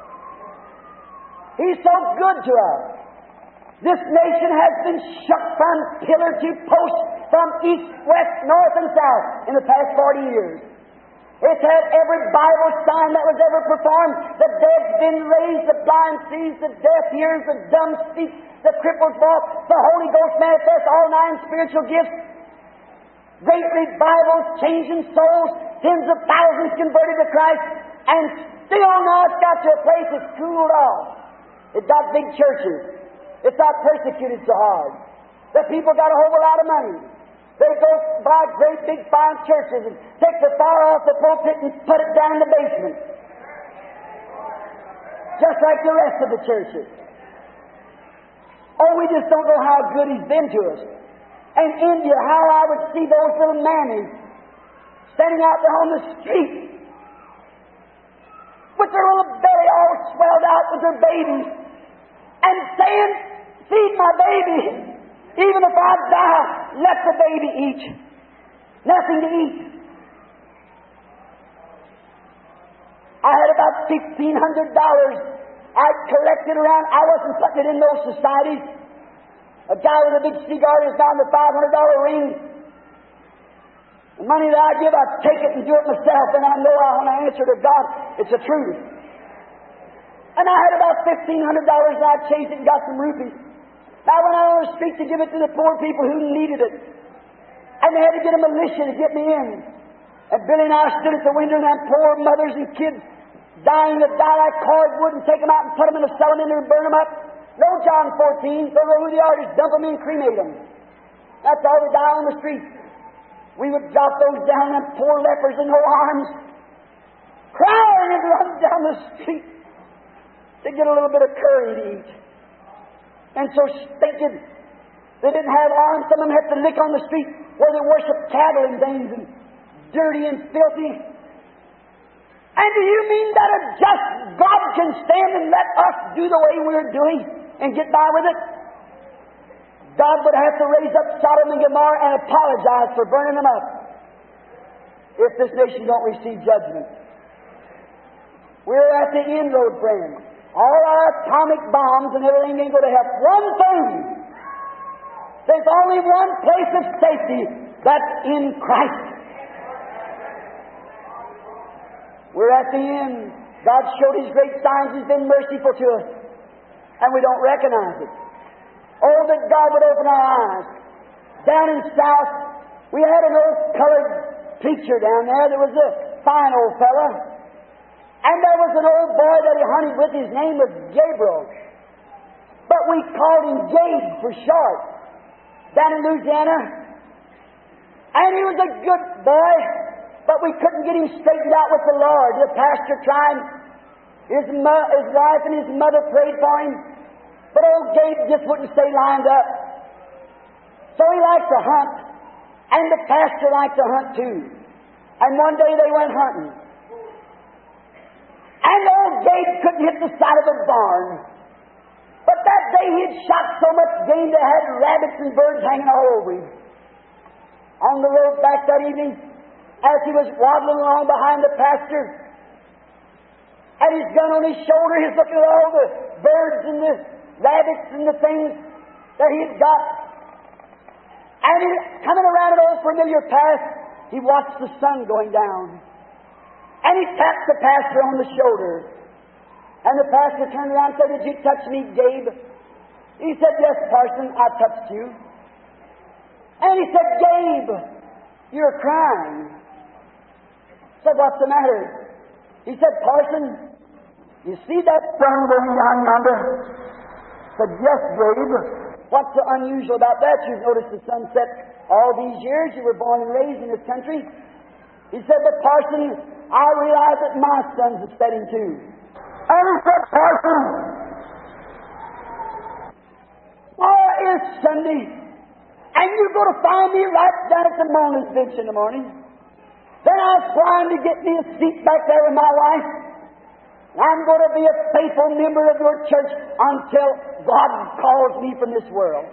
He's so good to us. This nation has been shook from pillar to post, from east, west, north, and south in the past forty years. It's had every Bible sign that was ever performed. The dead's been raised, the blind sees, the deaf hears, the dumb speak, the cripples walk, the Holy Ghost manifests all nine spiritual gifts. Great revivals, changing souls, tens of thousands converted to Christ, and still now it's got to a place that's cooled off. It's got big churches. It's not persecuted so hard. The people got a whole lot of money. They go buy great big fine churches and take the fire off the pulpit and put it down in the basement. Just like the rest of the churches. Oh, we just don't know how good He's been to us. And India, how I would see those little mammies standing out there on the street with their little belly all swelled out with their babies and saying, feed my baby. Even if I die, let the baby eat. Nothing to eat. I had about fifteen hundred dollars I collected around. I wasn't putting it in those societies. A guy with a big cigar is down the five hundred dollar ring. The money that I give, I take it and do it myself, and I know I, when I answer to God, it's the truth. And I had about fifteen hundred dollars and I chased it and got some rupees. I went out on the street to give it to the poor people who needed it. And they had to get a militia to get me in. And Billy and I stood at the window, and them poor mothers and kids dying to die like cordwood, and take them out and put them in a salamander and burn them up. No John fourteen, don't know who they are, just dump them in and cremate them. That's all they die on the street. We would drop those down, them poor lepers in no arms, crying and running down the street to get a little bit of curry to eat. And so stinking, they didn't have arms. Some of them had to lick on the street where they worshiped cattle and things, and dirty and filthy. And do you mean that a just God can stand and let us do the way we're doing and get by with it? God would have to raise up Sodom and Gomorrah and apologize for burning them up if this nation don't receive judgment. We're at the inroad, friends. all our atomic bombs and everything ain't going to help. One thing. There's only one place of safety. That's in Christ. We're at the end. God showed His great signs. He's been merciful to us. And we don't recognize it. Oh, that God would open our eyes. Down in South, we had an old colored preacher down there. There was a fine old fella. And there was an old boy that he hunted with. His name was Gabriel. But we called him Gabe for short. Down in Louisiana. And he was a good boy. But we couldn't get him straightened out with the Lord. The pastor tried. His, mo- his wife and his mother prayed for him. But old Gabe just wouldn't stay lined up. So he liked to hunt. And the pastor liked to hunt too. And one day they went hunting. And old Gabe couldn't hit the side of a barn. But that day he had shot so much game that had rabbits and birds hanging all over him. On the road back that evening, as he was waddling along behind the pastor, and his gun on his shoulder, he's looking at all the birds and the rabbits and the things that he had got. And he, coming around an old familiar path, he watched the sun going down. And he tapped the pastor on the shoulder. And the pastor turned around and said, "Did you touch me, Gabe?" He said, "Yes, parson, I touched you." And he said, "Gabe, you're crying." I said, "What's the matter?" He said, "Parson, you see that sun going down yonder?" I said, "Yes, Gabe. What's so unusual about that? You've noticed the sunset all these years. You were born and raised in this country." He said, "But parson, I realize that my sun's setting too." And he said, "Parson, tomorrow is Sunday, and you're going to find me right down at the Mona's bench in the morning. Then I'll try to get me a seat back there with my wife. I'm going to be a faithful member of your church until God calls me from this world."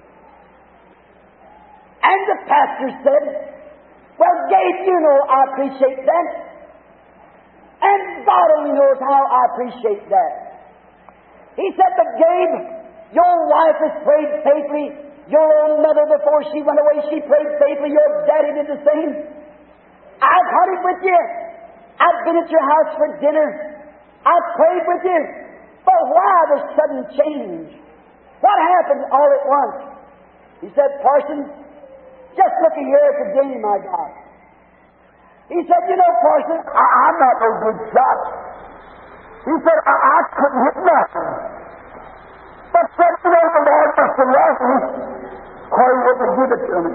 And the pastor said, "Well, Gabe, you know I appreciate that. And God only knows how I appreciate that." He said, "But Gabe, your wife has prayed faithfully. Your own mother, before she went away, she prayed faithfully. Your daddy did the same. I've hunted with you. I've been at your house for dinner. I've prayed with you. But why the sudden change? What happened all at once?" He said, "Parson, just look here at the game I got." He said, "You know, Parson, I, I'm not no good shot." He said, I, I couldn't hit nothing. But said, "You know, the Lord must have loved me, or He wouldn't give it to me."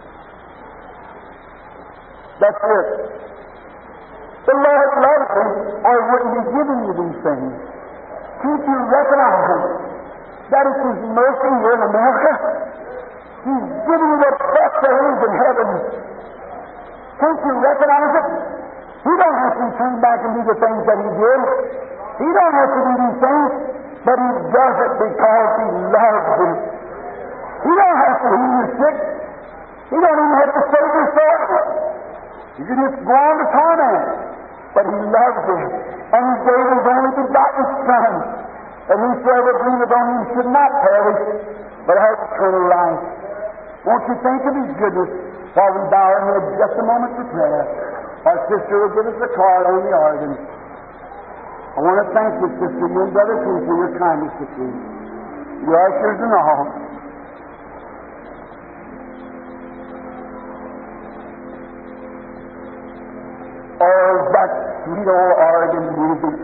That's it. The Lord loves you, or He wouldn't be giving you these things. Can't you recognize that it's His mercy here in America? He's giving you the best there is in heaven. Can't you recognize it? He don't have to turn back and do the things that He did. He don't have to do these things, but He does it because He loves you. He don't have to heal you sick. He don't even have to save your soul. You can just go on to torment. But He loves you. And He gave His only begotten Son, that whosoever believeth on Him should not perish, but have eternal life. Won't you think of His goodness while we bow our heads just a moment for prayer? Our sister will give us a card on the organ. I want to thank you, sister, you and brother, too, for your kindness to me. Your ushers and all. Oh, that sweet old organ music.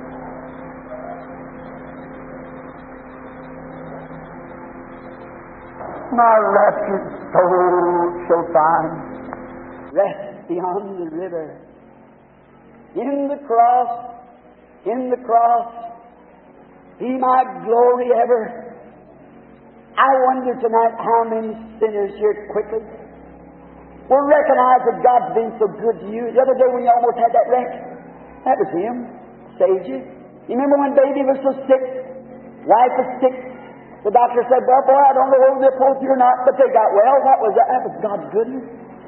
My raptured soul shall find rest beyond the river. In the cross, in the cross, be my glory ever. I wonder tonight how many sinners here quickly will recognize that God's been so good to you. The other day when you almost had that wreck, that was Him. Saved you. You remember when baby was so sick? Wife was sick. The doctor said, "Well, boy, I don't know whether they'll pull through or not," but they got well. What was that? That was God's goodness.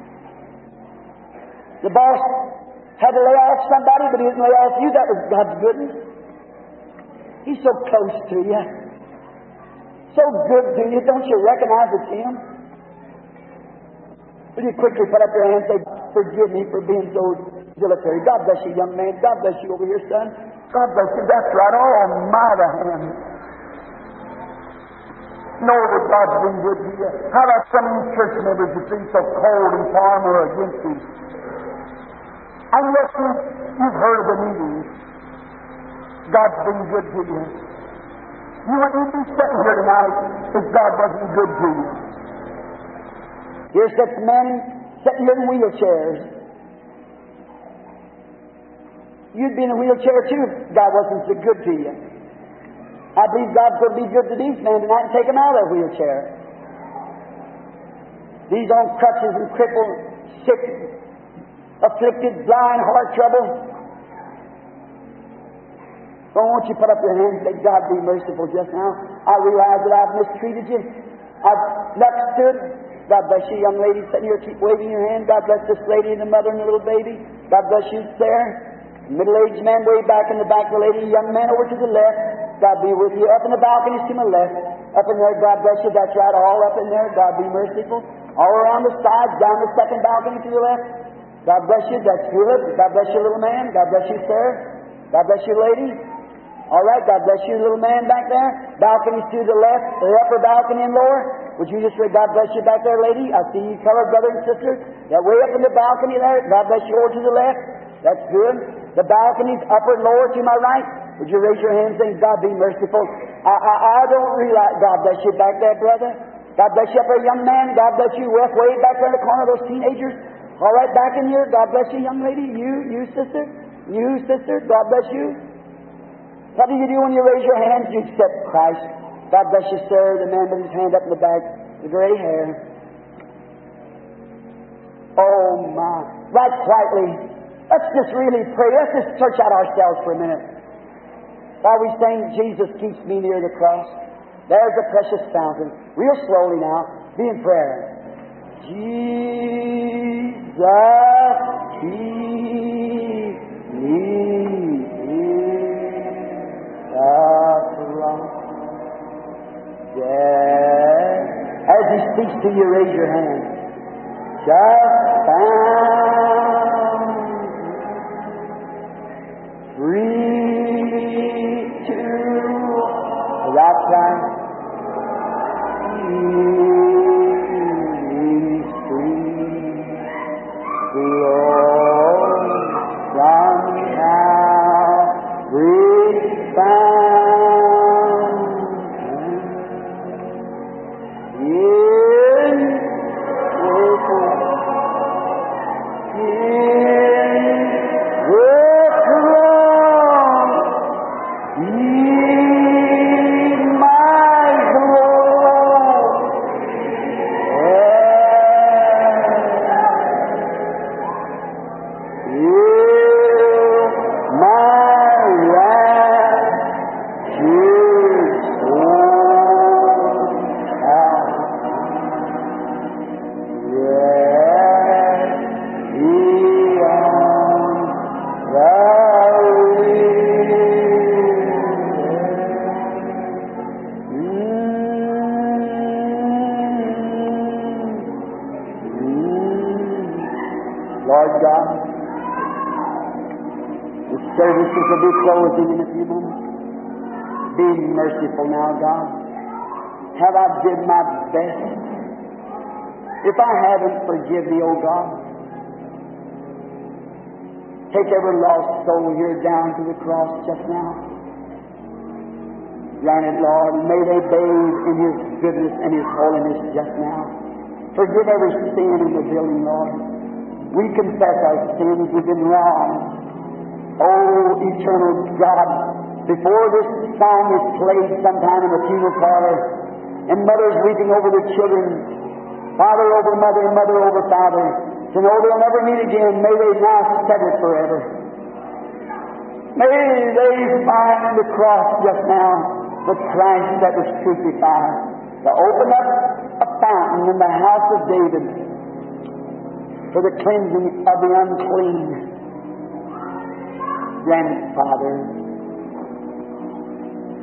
The boss had to lay off somebody, but He didn't lay off you. That was God's goodness. He's so close to you. So good to you. Don't you recognize it's Him? Will you quickly put up your hand and say, forgive me for being so dilatory. God bless you, young man. God bless you over here, son. God bless you. That's right. Oh, my hand. Know that God's been good to you. How about some of you church members that seem so cold and firm or against Him? And yet you, you've heard of the meetings. God's been good to you. You wouldn't be sitting here tonight if God wasn't good to you. Here's six men sitting here in wheelchairs. You'd be in a wheelchair too if God wasn't so good to you. I believe God's going to be good to these men tonight and take them out of their wheelchair. These on crutches and crippled, sick, afflicted, blind, heart trouble. Oh, won't you put up your hands and say, God be merciful just now. I realize that I've mistreated you. I've left stood. God bless you, young lady sitting here. Keep waving your hand. God bless this lady and the mother and the little baby. God bless you there. Middle-aged man way back in the back, the lady, young man over to the left. God be with you. Up in the balconies to my left. Up in there, God bless you. That's right, all up in there. God be merciful. All around the sides, down the second balcony to the left. God bless you. That's good. God bless you, little man. God bless you, sir. God bless you, lady. All right, God bless you, little man back there. Balconies to the left, the upper balcony and lower. Would you just read, God bless you back there, lady? I see you colored brother and sister. That way up in the balcony there. God bless you over to the left. That's good. The balconies upper and lower to my right. Would you raise your hand and say, God be merciful? I, I, I don't realize. God bless you back there, brother. God bless you up there, young man. God bless you, West, way back there in the corner, those teenagers. All right, back in here. God bless you, young lady. You, you, sister. You, sister. God bless you. What do you do when you raise your hands? You accept Christ. God bless you, sir. The man with his hand up in the back, the gray hair. Oh, my. Right quietly. Let's just really pray. Let's just search out ourselves for a minute. While we sing, Jesus keeps me near the cross. There's a precious fountain. Real slowly now. Be in prayer. Jesus keep me near the cross. Yeah. As He speaks to you, raise your hand. Just found free to the right side. He's free. Lord, from Calvary found in services will be closing in a few moments. Be merciful now, God. Have I did my best? If I haven't, forgive me, O God. Take every lost soul here down to the cross just now. Grant it, Lord. May they bathe in His goodness and His holiness just now. Forgive every sin in the building, Lord. We confess our sins. We've been wrong. Oh, eternal God, before this song is played sometime in the funeral parlor, and mothers weeping over their children, father over mother, and mother over father, to know they'll never meet again, may they now sever forever. May they find the cross just now, the Christ that was crucified, to open up a fountain in the house of David for the cleansing of the unclean. Grant it, Father.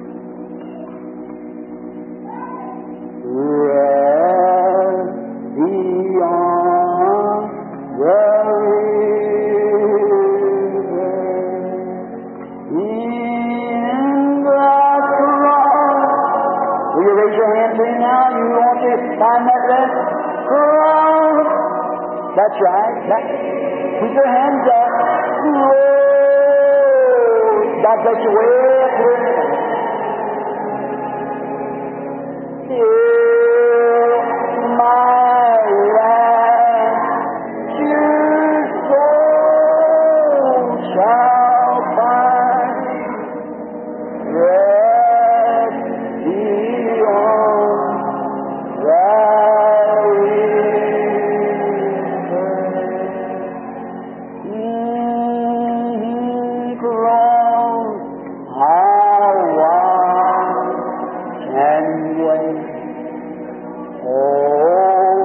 Will you raise your hand to Him now? You want to find that rest? Cross. That's right. That, keep your hands up. Whoa. God bless you. Way up here. Till my raptured soul shall find rest beyond the river. Cross, how one can wait. Oh,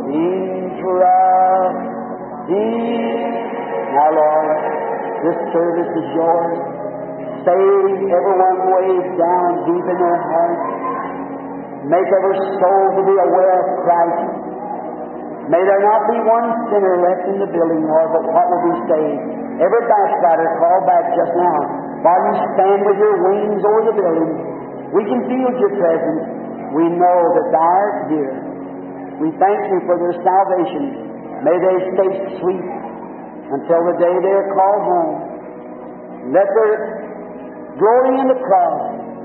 trusting. Now, Lord, this service is yours. Save everyone way down deep in their heart. Make every soul to be aware of Christ. May there not be one sinner left in the building, Lord, but what will be saved? Every backslider called back just now. While you stand with your wings over the building, we can feel your presence. We know that Thou art here. We thank you for their salvation. May they stay sweet until the day they are called home. Let their glory in the cross.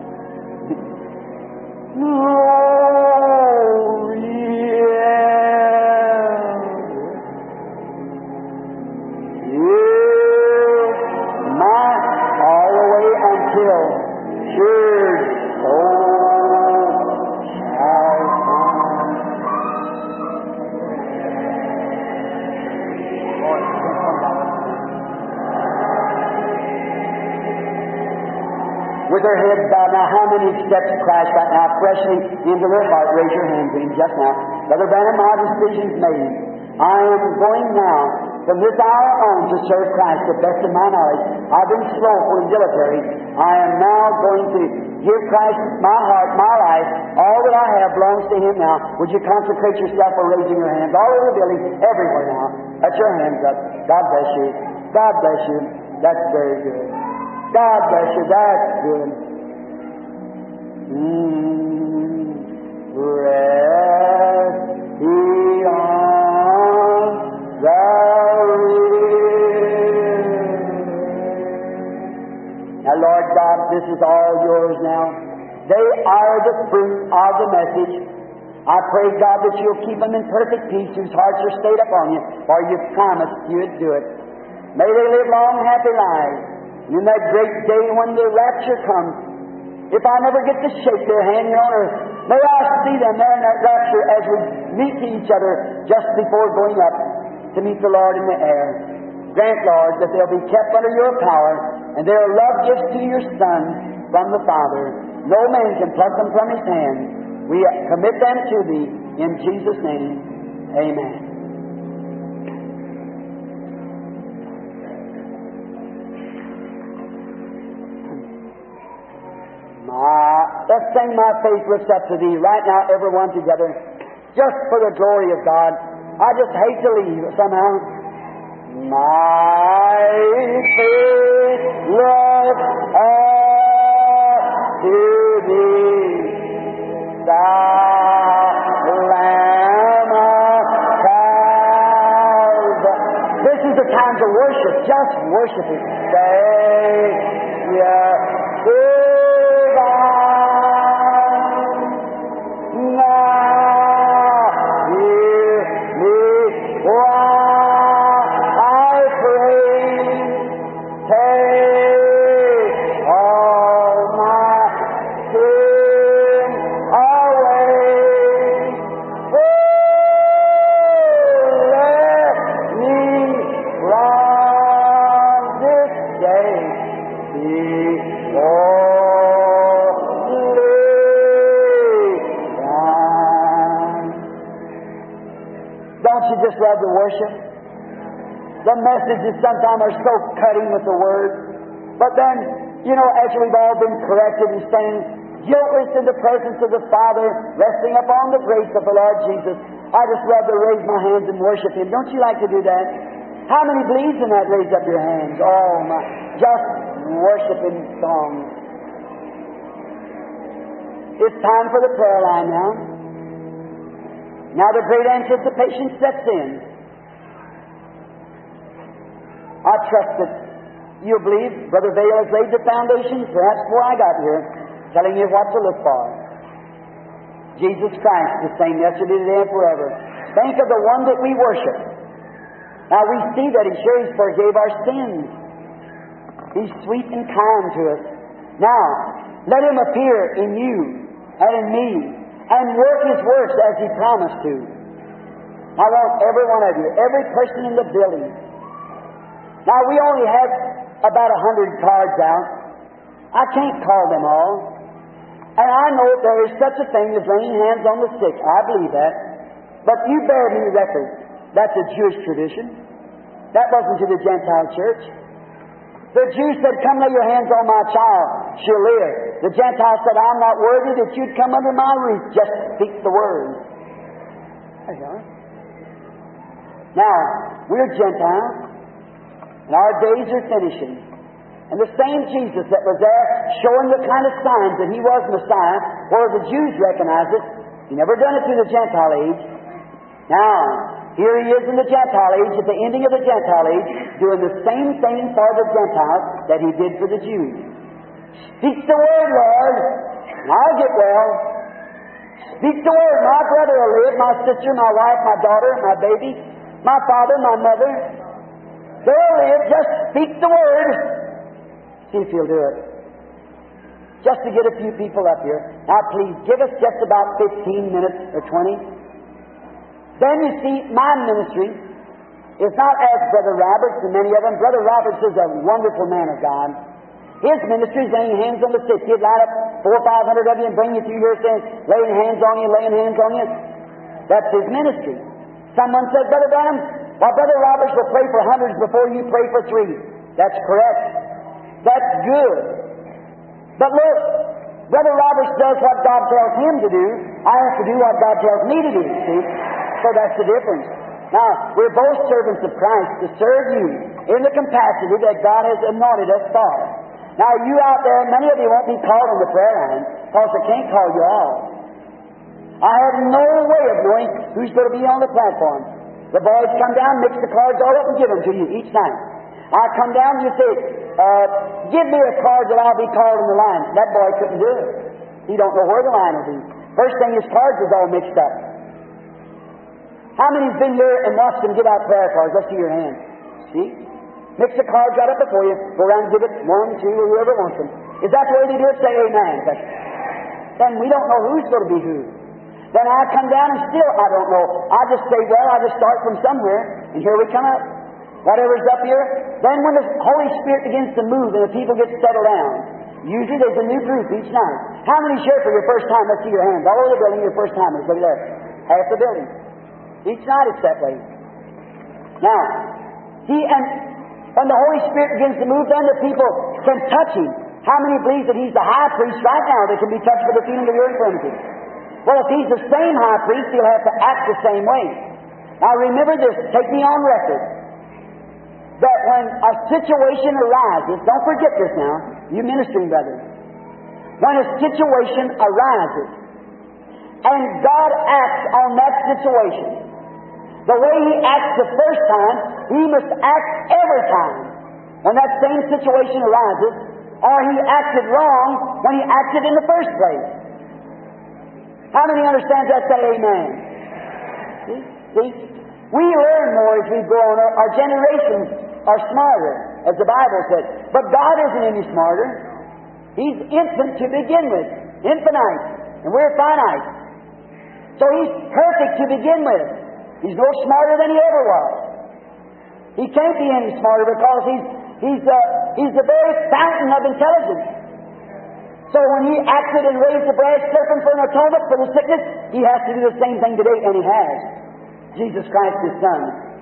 Glory. My all the way until sure soul shall find. With their heads bowed now, how many accept Christ right now, freshly into their heart? Raise your hand to Him just now. Brother Branham, my decision's made. I am going now from this hour on to serve Christ to the best of my knowledge. I've been slothful and dilatory. I am now going to give Christ my heart, my life. All that I have belongs to Him now. Would you consecrate yourself by raising your hands all over the building, everywhere now? Put your hands up. God bless you. God bless you. That's very good. God bless you. That's good. Mm, rest beyond the river. Now, Lord God, this is all yours now. They are the fruit of the message. I pray, God, that you'll keep them in perfect peace whose hearts are stayed upon you, for you promised you would do it. May they live long, happy lives. And in that great day when the rapture comes, if I never get to shake their hand here on earth, may I see them there in that rapture as we meet each other just before going up to meet the Lord in the air. Grant, Lord, that they'll be kept under your power, and they'll love gifts to your Son from the Father. No man can pluck them from His hand. We commit them to Thee in Jesus' name. Amen. My, let's sing My Faith Lifts Up to Thee right now, everyone together, just for the glory of God. I just hate to leave somehow. My faith lifts up to Thee, Thou Lamb of God. This is the time to worship. Just worship Him. Savior, just love the worship. The messages sometimes are so cutting with the Word. But then, you know, after we've all been corrected and saying, guiltless in the presence of the Father, resting upon the grace of the Lord Jesus, I just love to raise my hands and worship Him. Don't you like to do that? How many believes in that? Raise up your hands. Oh my. Just worshiping songs. It's time for the prayer line now. Now the great anticipation sets in. I trust that you'll believe Brother Vail has laid the foundation, perhaps before I got here, telling you what to look for. Jesus Christ, the same yesterday, today, and forever. Think of the one that we worship. Now we see that He sure He forgave our sins. He's sweet and kind to us. Now, let Him appear in you and in me and work His works as He promised to. I want every one of you, every person in the building. Now, we only have about a hundred cards out. I can't call them all. And I know there is such a thing as laying hands on the sick. I believe that. But you bear me record. That's a Jewish tradition. That wasn't to the Gentile church. The Jews said, come lay your hands on my child. She'll live. The Gentile said, I'm not worthy that you'd come under my roof. Just speak the word. There you are. Now, we're Gentiles. And our days are finishing. And the same Jesus that was there showing the kind of signs that He was Messiah, where the Jews recognized it, He never done it through the Gentile age. Now, here He is in the Gentile age, at the ending of the Gentile age, doing the same thing for the Gentiles that He did for the Jews. Speak the word, Lord, and I'll get well. Speak the word. My brother will live, my sister, my wife, my daughter, my baby, my father, my mother. They'll live. Just speak the word. See if He'll do it. Just to get a few people up here. Now please, give us just about fifteen minutes or twenty. Then you see, my ministry is not as Brother Roberts and many of them. Brother Roberts is a wonderful man of God. His ministry is laying hands on the sick. He'd line up four or five hundred of you and bring you through here saying, laying hands on you, laying hands on you. That's his ministry. Someone said, Brother Branham, well, Brother Roberts will pray for hundreds before you pray for three. That's correct. That's good. But look, Brother Roberts does what God tells him to do. I have to do what God tells me to do, see? So that's the difference. Now, we're both servants of Christ to serve you in the capacity that God has anointed us for. Now, you out there, many of you won't be called on the prayer line because I can't call you all. I have no way of knowing who's going to be on the platform. The boys come down, mix the cards all up and give them to you each night. I come down and you say, uh, give me a card that I'll be called in the line. That boy couldn't do it. He don't know where the line will be. First thing, his cards is all mixed up. How many's been here and watched them give out prayer cards? Let's see your hand. See? Mix the cards right up before you. Go around and give it one, two, or whoever wants them. Is that the way they do it? Say amen. But then we don't know who's going to be who. Then I come down and still I don't know. I just say, well, I just start from somewhere, and here we come up. Whatever's up here. Then when the Holy Spirit begins to move and the people get settled down, usually there's a new group each night. How many's here for your first time? Let's see your hands. All over the building, your first timers. Look at that. Half the building. Each night it's that way. Now, he and when the Holy Spirit begins to move, then the people can touch Him. How many believe that He's the high priest right now that can be touched with the feeling of your infirmity? Well, if He's the same high priest, He'll have to act the same way. Now remember this, take me on record, that when a situation arises, don't forget this now, you ministering brothers, when a situation arises, and God acts on that situation, the way He acts the first time, He must act every time when that same situation arises, or He acted wrong when He acted in the first place. How many understand that? Say amen. See? See? We learn more as we grow on. Our generations are smarter, as the Bible says. But God isn't any smarter. He's infinite to begin with. Infinite. And we're finite. So He's perfect to begin with. He's no smarter than He ever was. He can't be any smarter because He's He's the, he's the very fountain of intelligence. So when He acted and raised the brass serpent for an atonement for the sickness, He has to do the same thing today, and He has. Jesus Christ, His Son.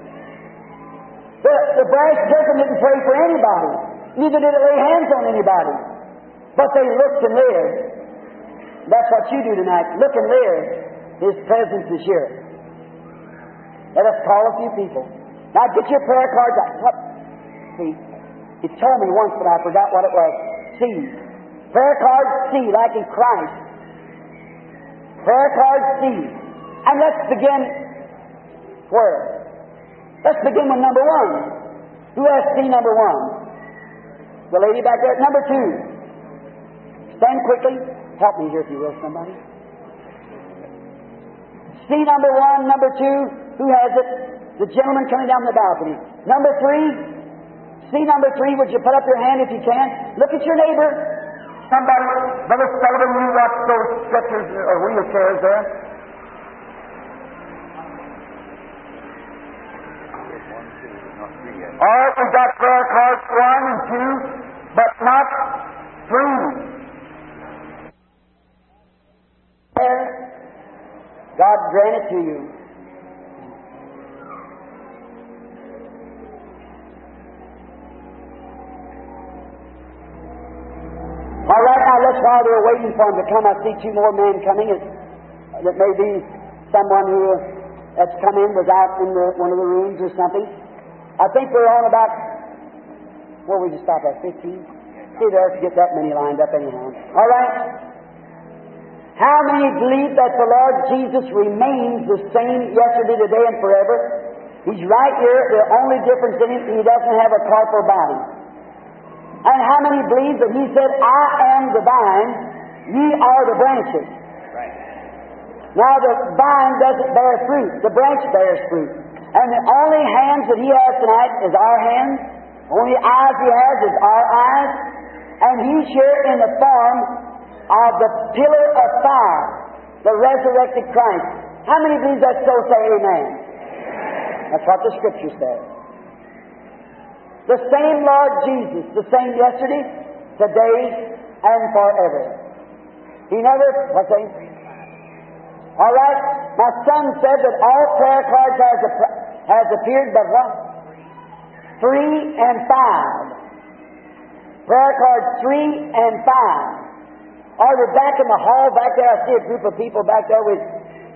The, the brass serpent didn't pray for anybody. Neither did it lay hands on anybody. But they looked and lived. That's what you do tonight. Look and live. His presence is here. Let us call a few people. Now get your prayer cards out. What? See, it told me once, but I forgot what it was. C. Prayer card C, like in Christ. Prayer card C. And let's begin where? Let's begin with number one. Who has C number one? The lady back there. Number two. Stand quickly. Help me here if you will, somebody. C number one, number two. Who has it? The gentleman coming down the balcony. Number three. C number three. Would you put up your hand if you can? Look at your neighbor. Somebody, Brother Sullivan, you watch those stretchers or wheelchairs there. All right, we've got prayer cards one and two, but not three. There, God grant it to you. All right, now let's, while they're waiting for him to come, I see two more men coming. It, it may be someone who that's come in was out in the, one of the rooms or something. I think we're on about, where we just stop at, fifteen? See there, to get that many lined up anyhow. All right. How many believe that the Lord Jesus remains the same yesterday, today, and forever? He's right here. The only difference in him, he doesn't have a corporal body. And how many believe that He said, I am the vine, ye are the branches? Right. Now the vine doesn't bear fruit, the branch bears fruit. And the only hands that He has tonight is our hands. The only eyes He has is our eyes. And He's here in the form of the pillar of fire, the resurrected Christ. How many believe that so? Say amen. That's what the Scripture says. The same Lord Jesus, the same yesterday, today, and forever. He never, what's that? All right, my son said that all prayer cards has, has appeared, but what? Three and five. Prayer cards three and five. Are they back in the hall back there? I see a group of people back there with.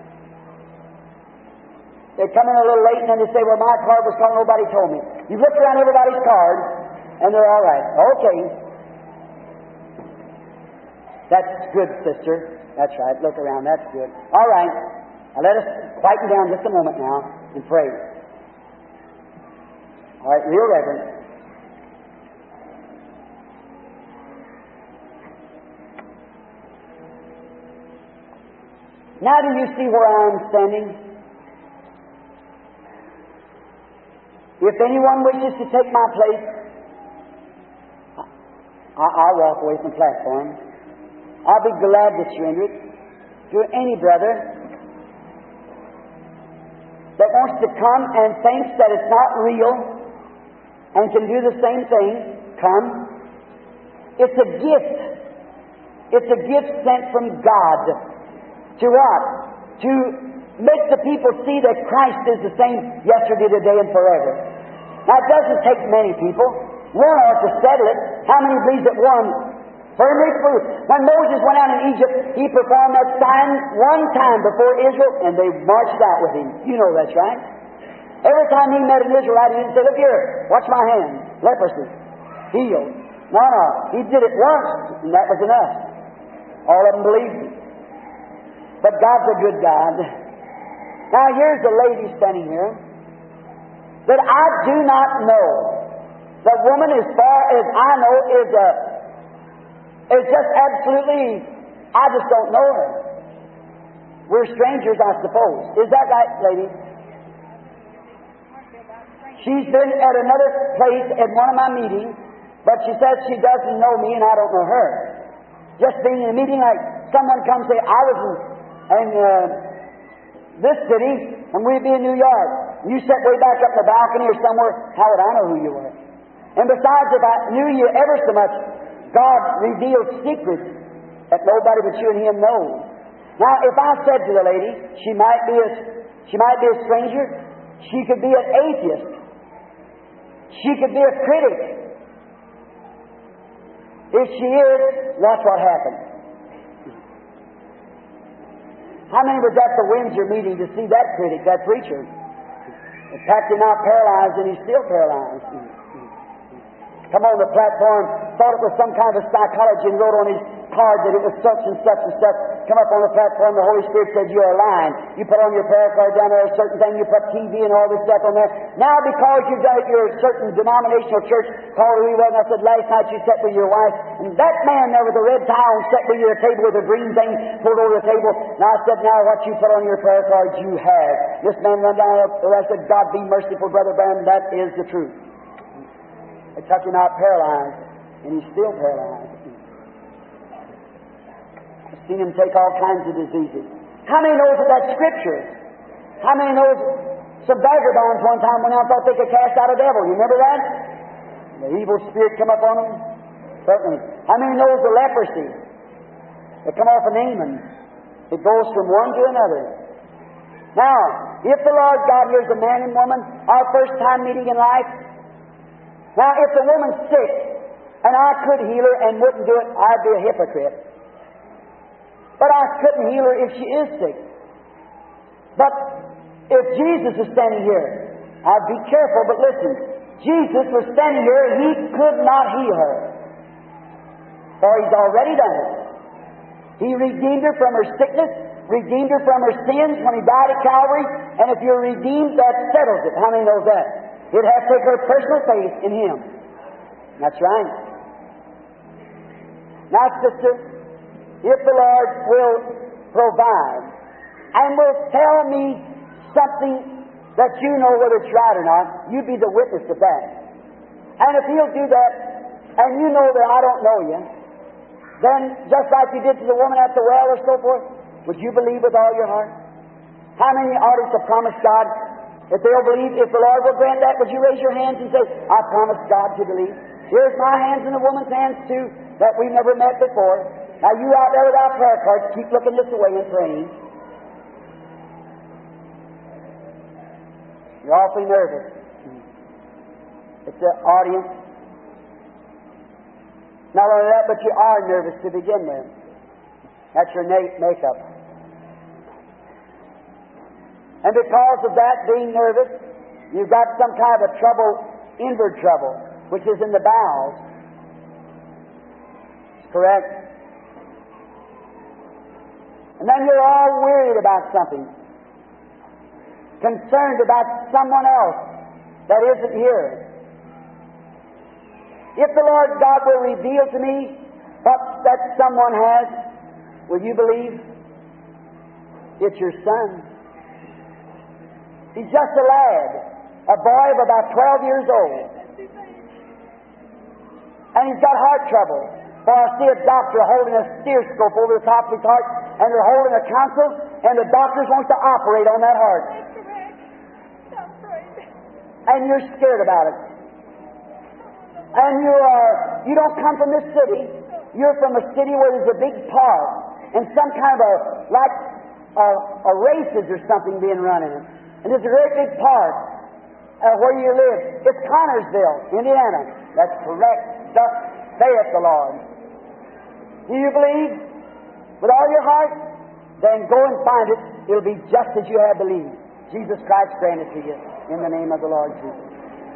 They come in a little late and then they say, well, my card was called, nobody told me. You look around everybody's card and they're all right. Okay. That's good, sister. That's right. Look around. That's good. All right. Now let us quieten down just a moment now and pray. All right, real reverent. Now do you see where I'm standing? If anyone wishes to take my place, I'll walk away from the platform. I'll be glad to surrender it to any brother that wants to come and thinks that it's not real and can do the same thing. Come. It's a gift. It's a gift sent from God. To what? To make the people see that Christ is the same yesterday, today, and forever. Now, it doesn't take many people. One ought to settle it. How many believes that one firmly proved? When Moses went out in Egypt, he performed that sign one time before Israel, and they marched out with him. You know that's right. Every time he met an Israelite, he didn't say, look here, watch my hand. Leprosy. Healed. No, no. He did it once, and that was enough. All of them believed him. But God's a good God. Now, here's a lady standing here that I do not know. The woman, as far as I know, is a is just absolutely, I just don't know her. We're strangers, I suppose. Is that right, lady? She's been at another place at one of my meetings, but she says she doesn't know me and I don't know her. Just being in a meeting, like someone comes and say, I was in, in uh, this city, and we'd be in New York. You sat way back up in the balcony or somewhere, how would I know who you were? And besides, if I knew you ever so much, God reveals secrets that nobody but you and Him knows. Now, if I said to the lady, she might be a, she might be a stranger, she could be an atheist, she could be a critic. If she is, watch what happens. How many was at the Windsor meeting to see that critic, that preacher? They packed him out paralyzed, and he's still paralyzed. Come on the platform, thought it was some kind of a psychology, and wrote on his card that it was such and such and such. Come up on the platform, the Holy Spirit said, you're lying. You put on your prayer card down there a certain thing, you put T V and all this stuff on there. Now because you've got your certain denominational church called who he was, and I said, last night you sat with your wife, and that man there with the red tie on sat with you at a table with a green thing pulled over the table. And I said, now what you put on your prayer card, you have. This man run down and I said, God be merciful, Brother Branham, that is the truth. They took him out paralyzed, and he's still paralyzed. I've seen him take all kinds of diseases. How many knows that that's Scripture? How many knows some vagabonds one time went out and thought they could cast out a devil? You remember that? The evil spirit come up on them? Certainly. How many knows the leprosy that come off of Naaman? It goes from one to another. Now, if the Lord God hears a man and woman, our first time meeting in life, now, if the woman's sick, and I could heal her and wouldn't do it, I'd be a hypocrite. But I couldn't heal her if she is sick. But if Jesus is standing here, I'd be careful, but listen. Jesus was standing here, He could not heal her. For He's already done it. He redeemed her from her sickness, redeemed her from her sins when He died at Calvary, and if you're redeemed, that settles it. How many knows that? It has to take her personal faith in Him. That's right. Now, sister, if the Lord will provide and will tell me something that you know whether it's right or not, you be the witness of that. And if He'll do that, and you know that I don't know you, then just like you did to the woman at the well or so forth, would you believe with all your heart? How many artists have promised God if they'll believe, if the Lord will grant that, would you raise your hands and say, I promise God to believe? Here's my hands and the woman's hands too, that we've never met before. Now you out there without prayer cards, keep looking this way and praying. You're awfully nervous. It's the audience. Not only that, but you are nervous to begin with. That's your makeup. And because of that, being nervous, you've got some kind of a trouble, inward trouble, which is in the bowels. Correct? And then you're all worried about something, concerned about someone else that isn't here. If the Lord God will reveal to me what that someone has, will you believe? It's your son. He's just a lad, a boy of about twelve years old. And he's got heart trouble. For I see a doctor holding a stethoscope over the top of his heart, and they're holding a console, and the doctors want to operate on that heart. And you're scared about it. And you are, you don't come from this city. You're from a city where there's a big park, and some kind of a, like, a, a races or something being run in it. And there's a great big park uh, where you live. It's Connorsville, Indiana. That's correct. Thus saith the Lord. Do you believe with all your heart? Then go and find it. It'll be just as you have believed. Jesus Christ grant it to you in the name of the Lord Jesus.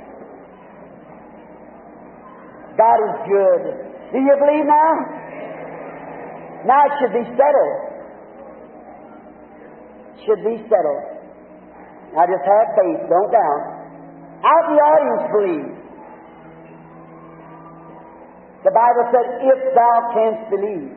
God is good. Do you believe now? Now it should be settled. Should be settled. Now just have faith, don't doubt. Out in the audience, believe. The Bible said, if thou canst believe.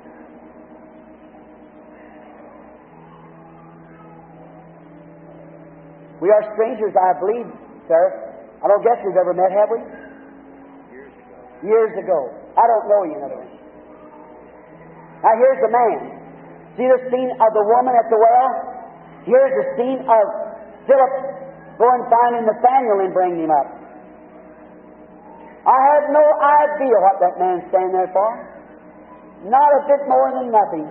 We are strangers, I believe, sir. I don't guess we've ever met, have we? Years ago. Years ago. I don't know you, in other words. Now here's the man. See the scene of the woman at the well? Here's the scene of Philip going finding Nathanael and bringing him up. I had no idea what that man's standing there for. Not a bit more than nothing.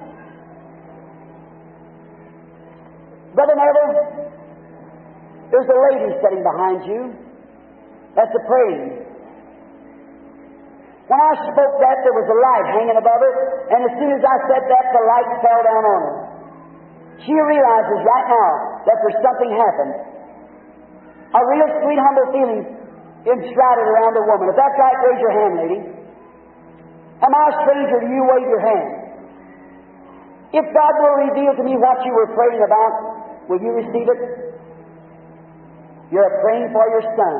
Brother Neville, there's a lady sitting behind you. That's a praying. When I spoke that, there was a light hanging above her, and as soon as I said that, the light fell down on her. She realizes right now that there's something happened. A real sweet, humble feeling enshrouded around the woman. If that's right, raise your hand, lady. Am I a stranger to you? Wave your hand. If God will reveal to me what you were praying about, will you receive it? You're praying for your son.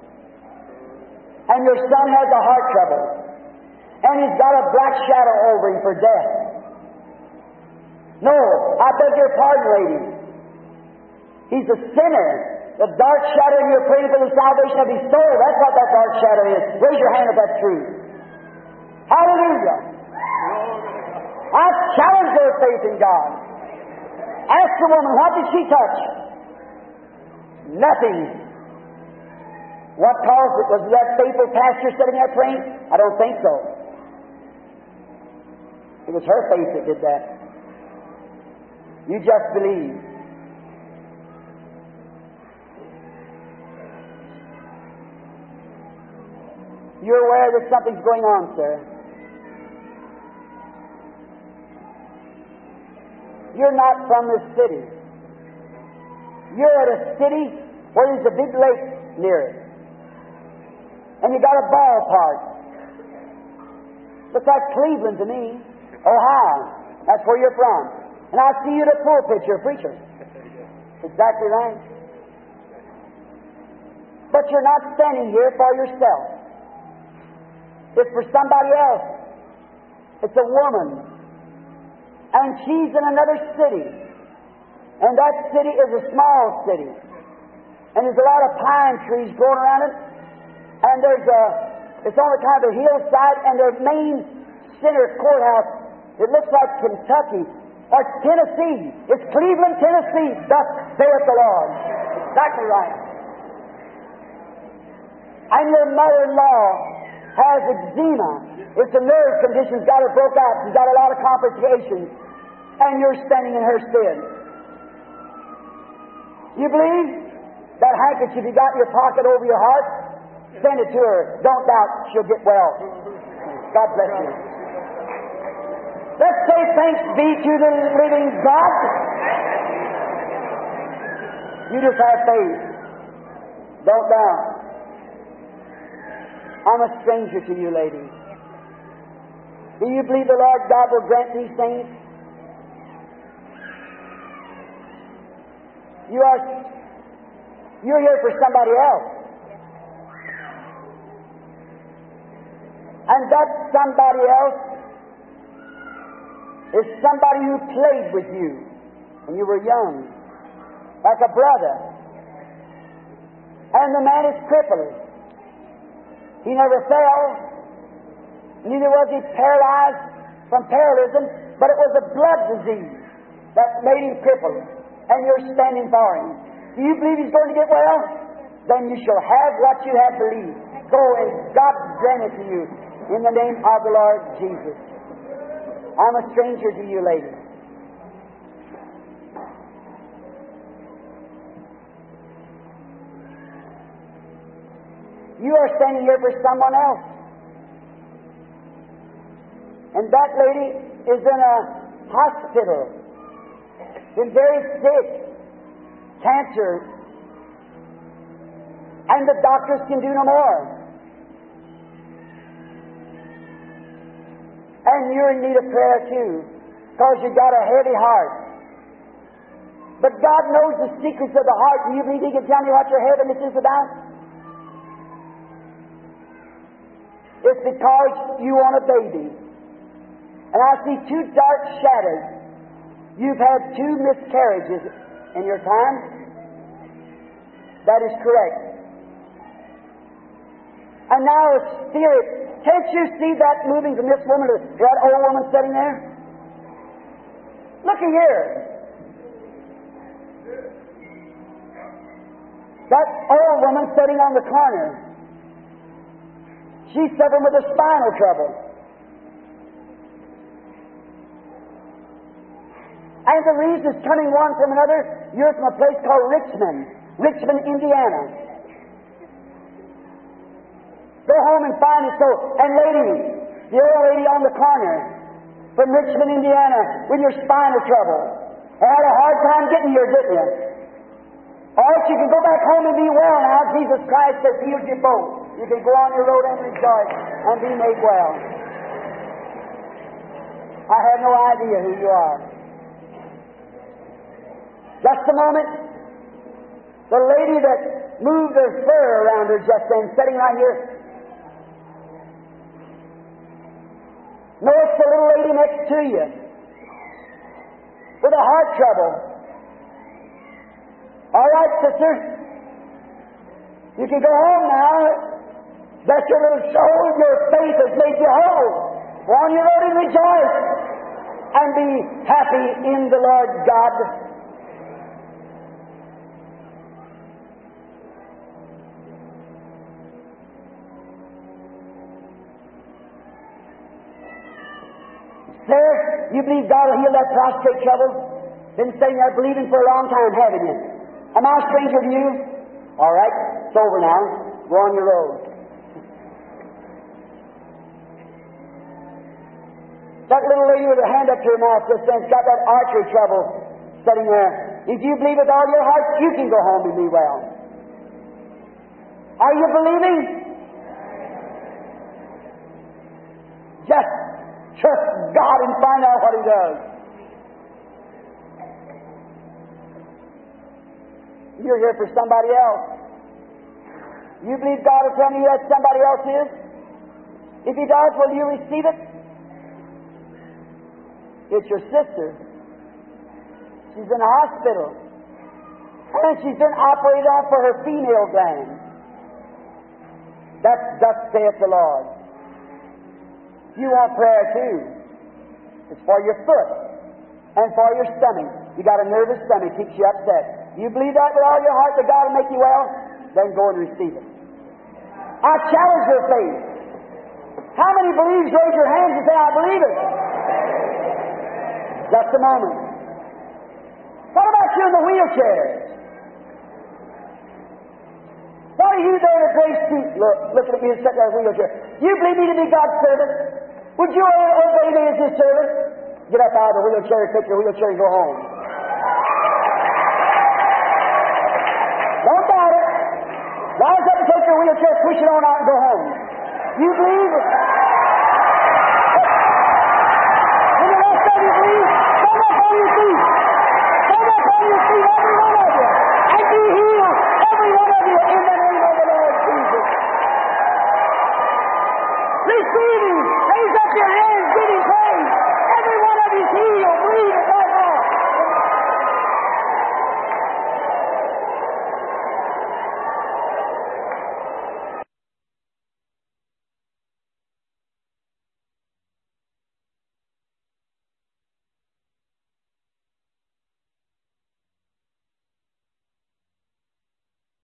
And your son has a heart trouble. And he's got a black shadow over him for death. No, I beg your pardon, lady. He's a sinner. The dark shadow, and you're praying for the salvation of his soul. That's what that dark shadow is. Raise your hand if that's true. Hallelujah. I challenge your faith in God. Ask the woman, what did she touch? Nothing. What caused it? Was that faithful pastor sitting there praying? I don't think so. It was her faith that did that. You just believe. You're aware that something's going on, sir. You're not from this city. You're at a city where there's a big lake near it. And you got a ballpark. Looks like Cleveland to me. Ohio. That's where you're from. And I see you at a pulpit, you're a preacher. Exactly right. But you're not standing here for yourself. It's for somebody else. It's a woman. And she's in another city. And that city is a small city. And there's a lot of pine trees growing around it. And there's a, it's on a kind of a hillside, and their main center courthouse, it looks like Kentucky or Tennessee. It's Cleveland, Tennessee. Thus saith the Lord. Exactly right. And your mother-in-law has eczema. It's a nerve condition. She's got her broke out. She's got a lot of complications. And you're standing in her stead. You believe? That handkerchief you got in your pocket over your heart? Send it to her. Don't doubt she'll get well. God bless you. Let's say thanks be to the living God. You just have faith. Don't doubt. I'm a stranger to you, lady. Do you believe the Lord God will grant these things? You are, you're here for somebody else. And that somebody else is somebody who played with you when you were young, like a brother. And the man is crippled. He never fell, neither was he paralyzed from paralysm, but it was a blood disease that made him crippled. And you're standing for him. Do you believe he's going to get well? Then you shall have what you have believed. Go and God grant it to you in the name of the Lord Jesus. I'm a stranger to you, lady. You are standing here for someone else. And that lady is in a hospital, been very sick, cancer, and the doctors can do no more. And you're in need of prayer too, because you've got a heavy heart. But God knows the secrets of the heart. Do you believe He can tell me what your heaviness is about? It's because you want a baby. And I see two dark shadows. You've had two miscarriages in your time. That is correct. And now a spirit. Can't you see that moving from this woman to that old woman sitting there? Look here. That old woman sitting on the corner. She's suffering with a spinal trouble. And the reason is coming one from another. You're from a place called Richmond, Richmond, Indiana. Go home and find it so. And lady, the old lady on the corner from Richmond, Indiana, with your spinal trouble. I had a hard time getting here, didn't you? All right, you can go back home and be well now. Jesus Christ has healed you both. You can go on your road and rejoice and be made well. I have no idea who you are. Just a moment. The lady that moved her fur around her just then, sitting right here. No, it's the little lady next to you with a heart trouble. All right, sister. You can go home now. Bless your little soul. Your faith has made you whole. Go on your road and rejoice and be happy in the Lord God. Sir, you believe God will heal that prostrate trouble? Been saying that believing for a long time, haven't you? Am I a stranger to you? All right, it's over now. Go on your road. That little lady with her hand up to her mouth just then's got that archery trouble sitting there. If you believe with all your heart, you can go home and be well. Are you believing? Just trust God and find out what He does. You're here for somebody else. You believe God will tell me that somebody else is? If He does, will you receive it? It's your sister. She's in the hospital. And she's been operated on for her female gland. That's thus saith the Lord. You want prayer too. It's for your foot and for your stomach. You got a nervous stomach, keeps you upset. You believe that with all your heart that God will make you well? Then go and receive it. I challenge your faith. How many believes? Raise your hands and say, I believe it. Just a moment. What about you in the wheelchair? What are you there to Grace Street? Look, looking at me and sitting there in a wheelchair. You believe me to be God's servant? Would you obey me as His servant? Get up out of the wheelchair, take your wheelchair and go home. Don't doubt it. Rise up and take your wheelchair, push it on out and go home. You believe it? When the rest of you believe, stand up on your feet. Stand up on your feet, every one of you. And be healed, every one of you, in the name of the Lord Jesus. Receive Him. Raise up your hands, give Him praise. Every one of you is healed.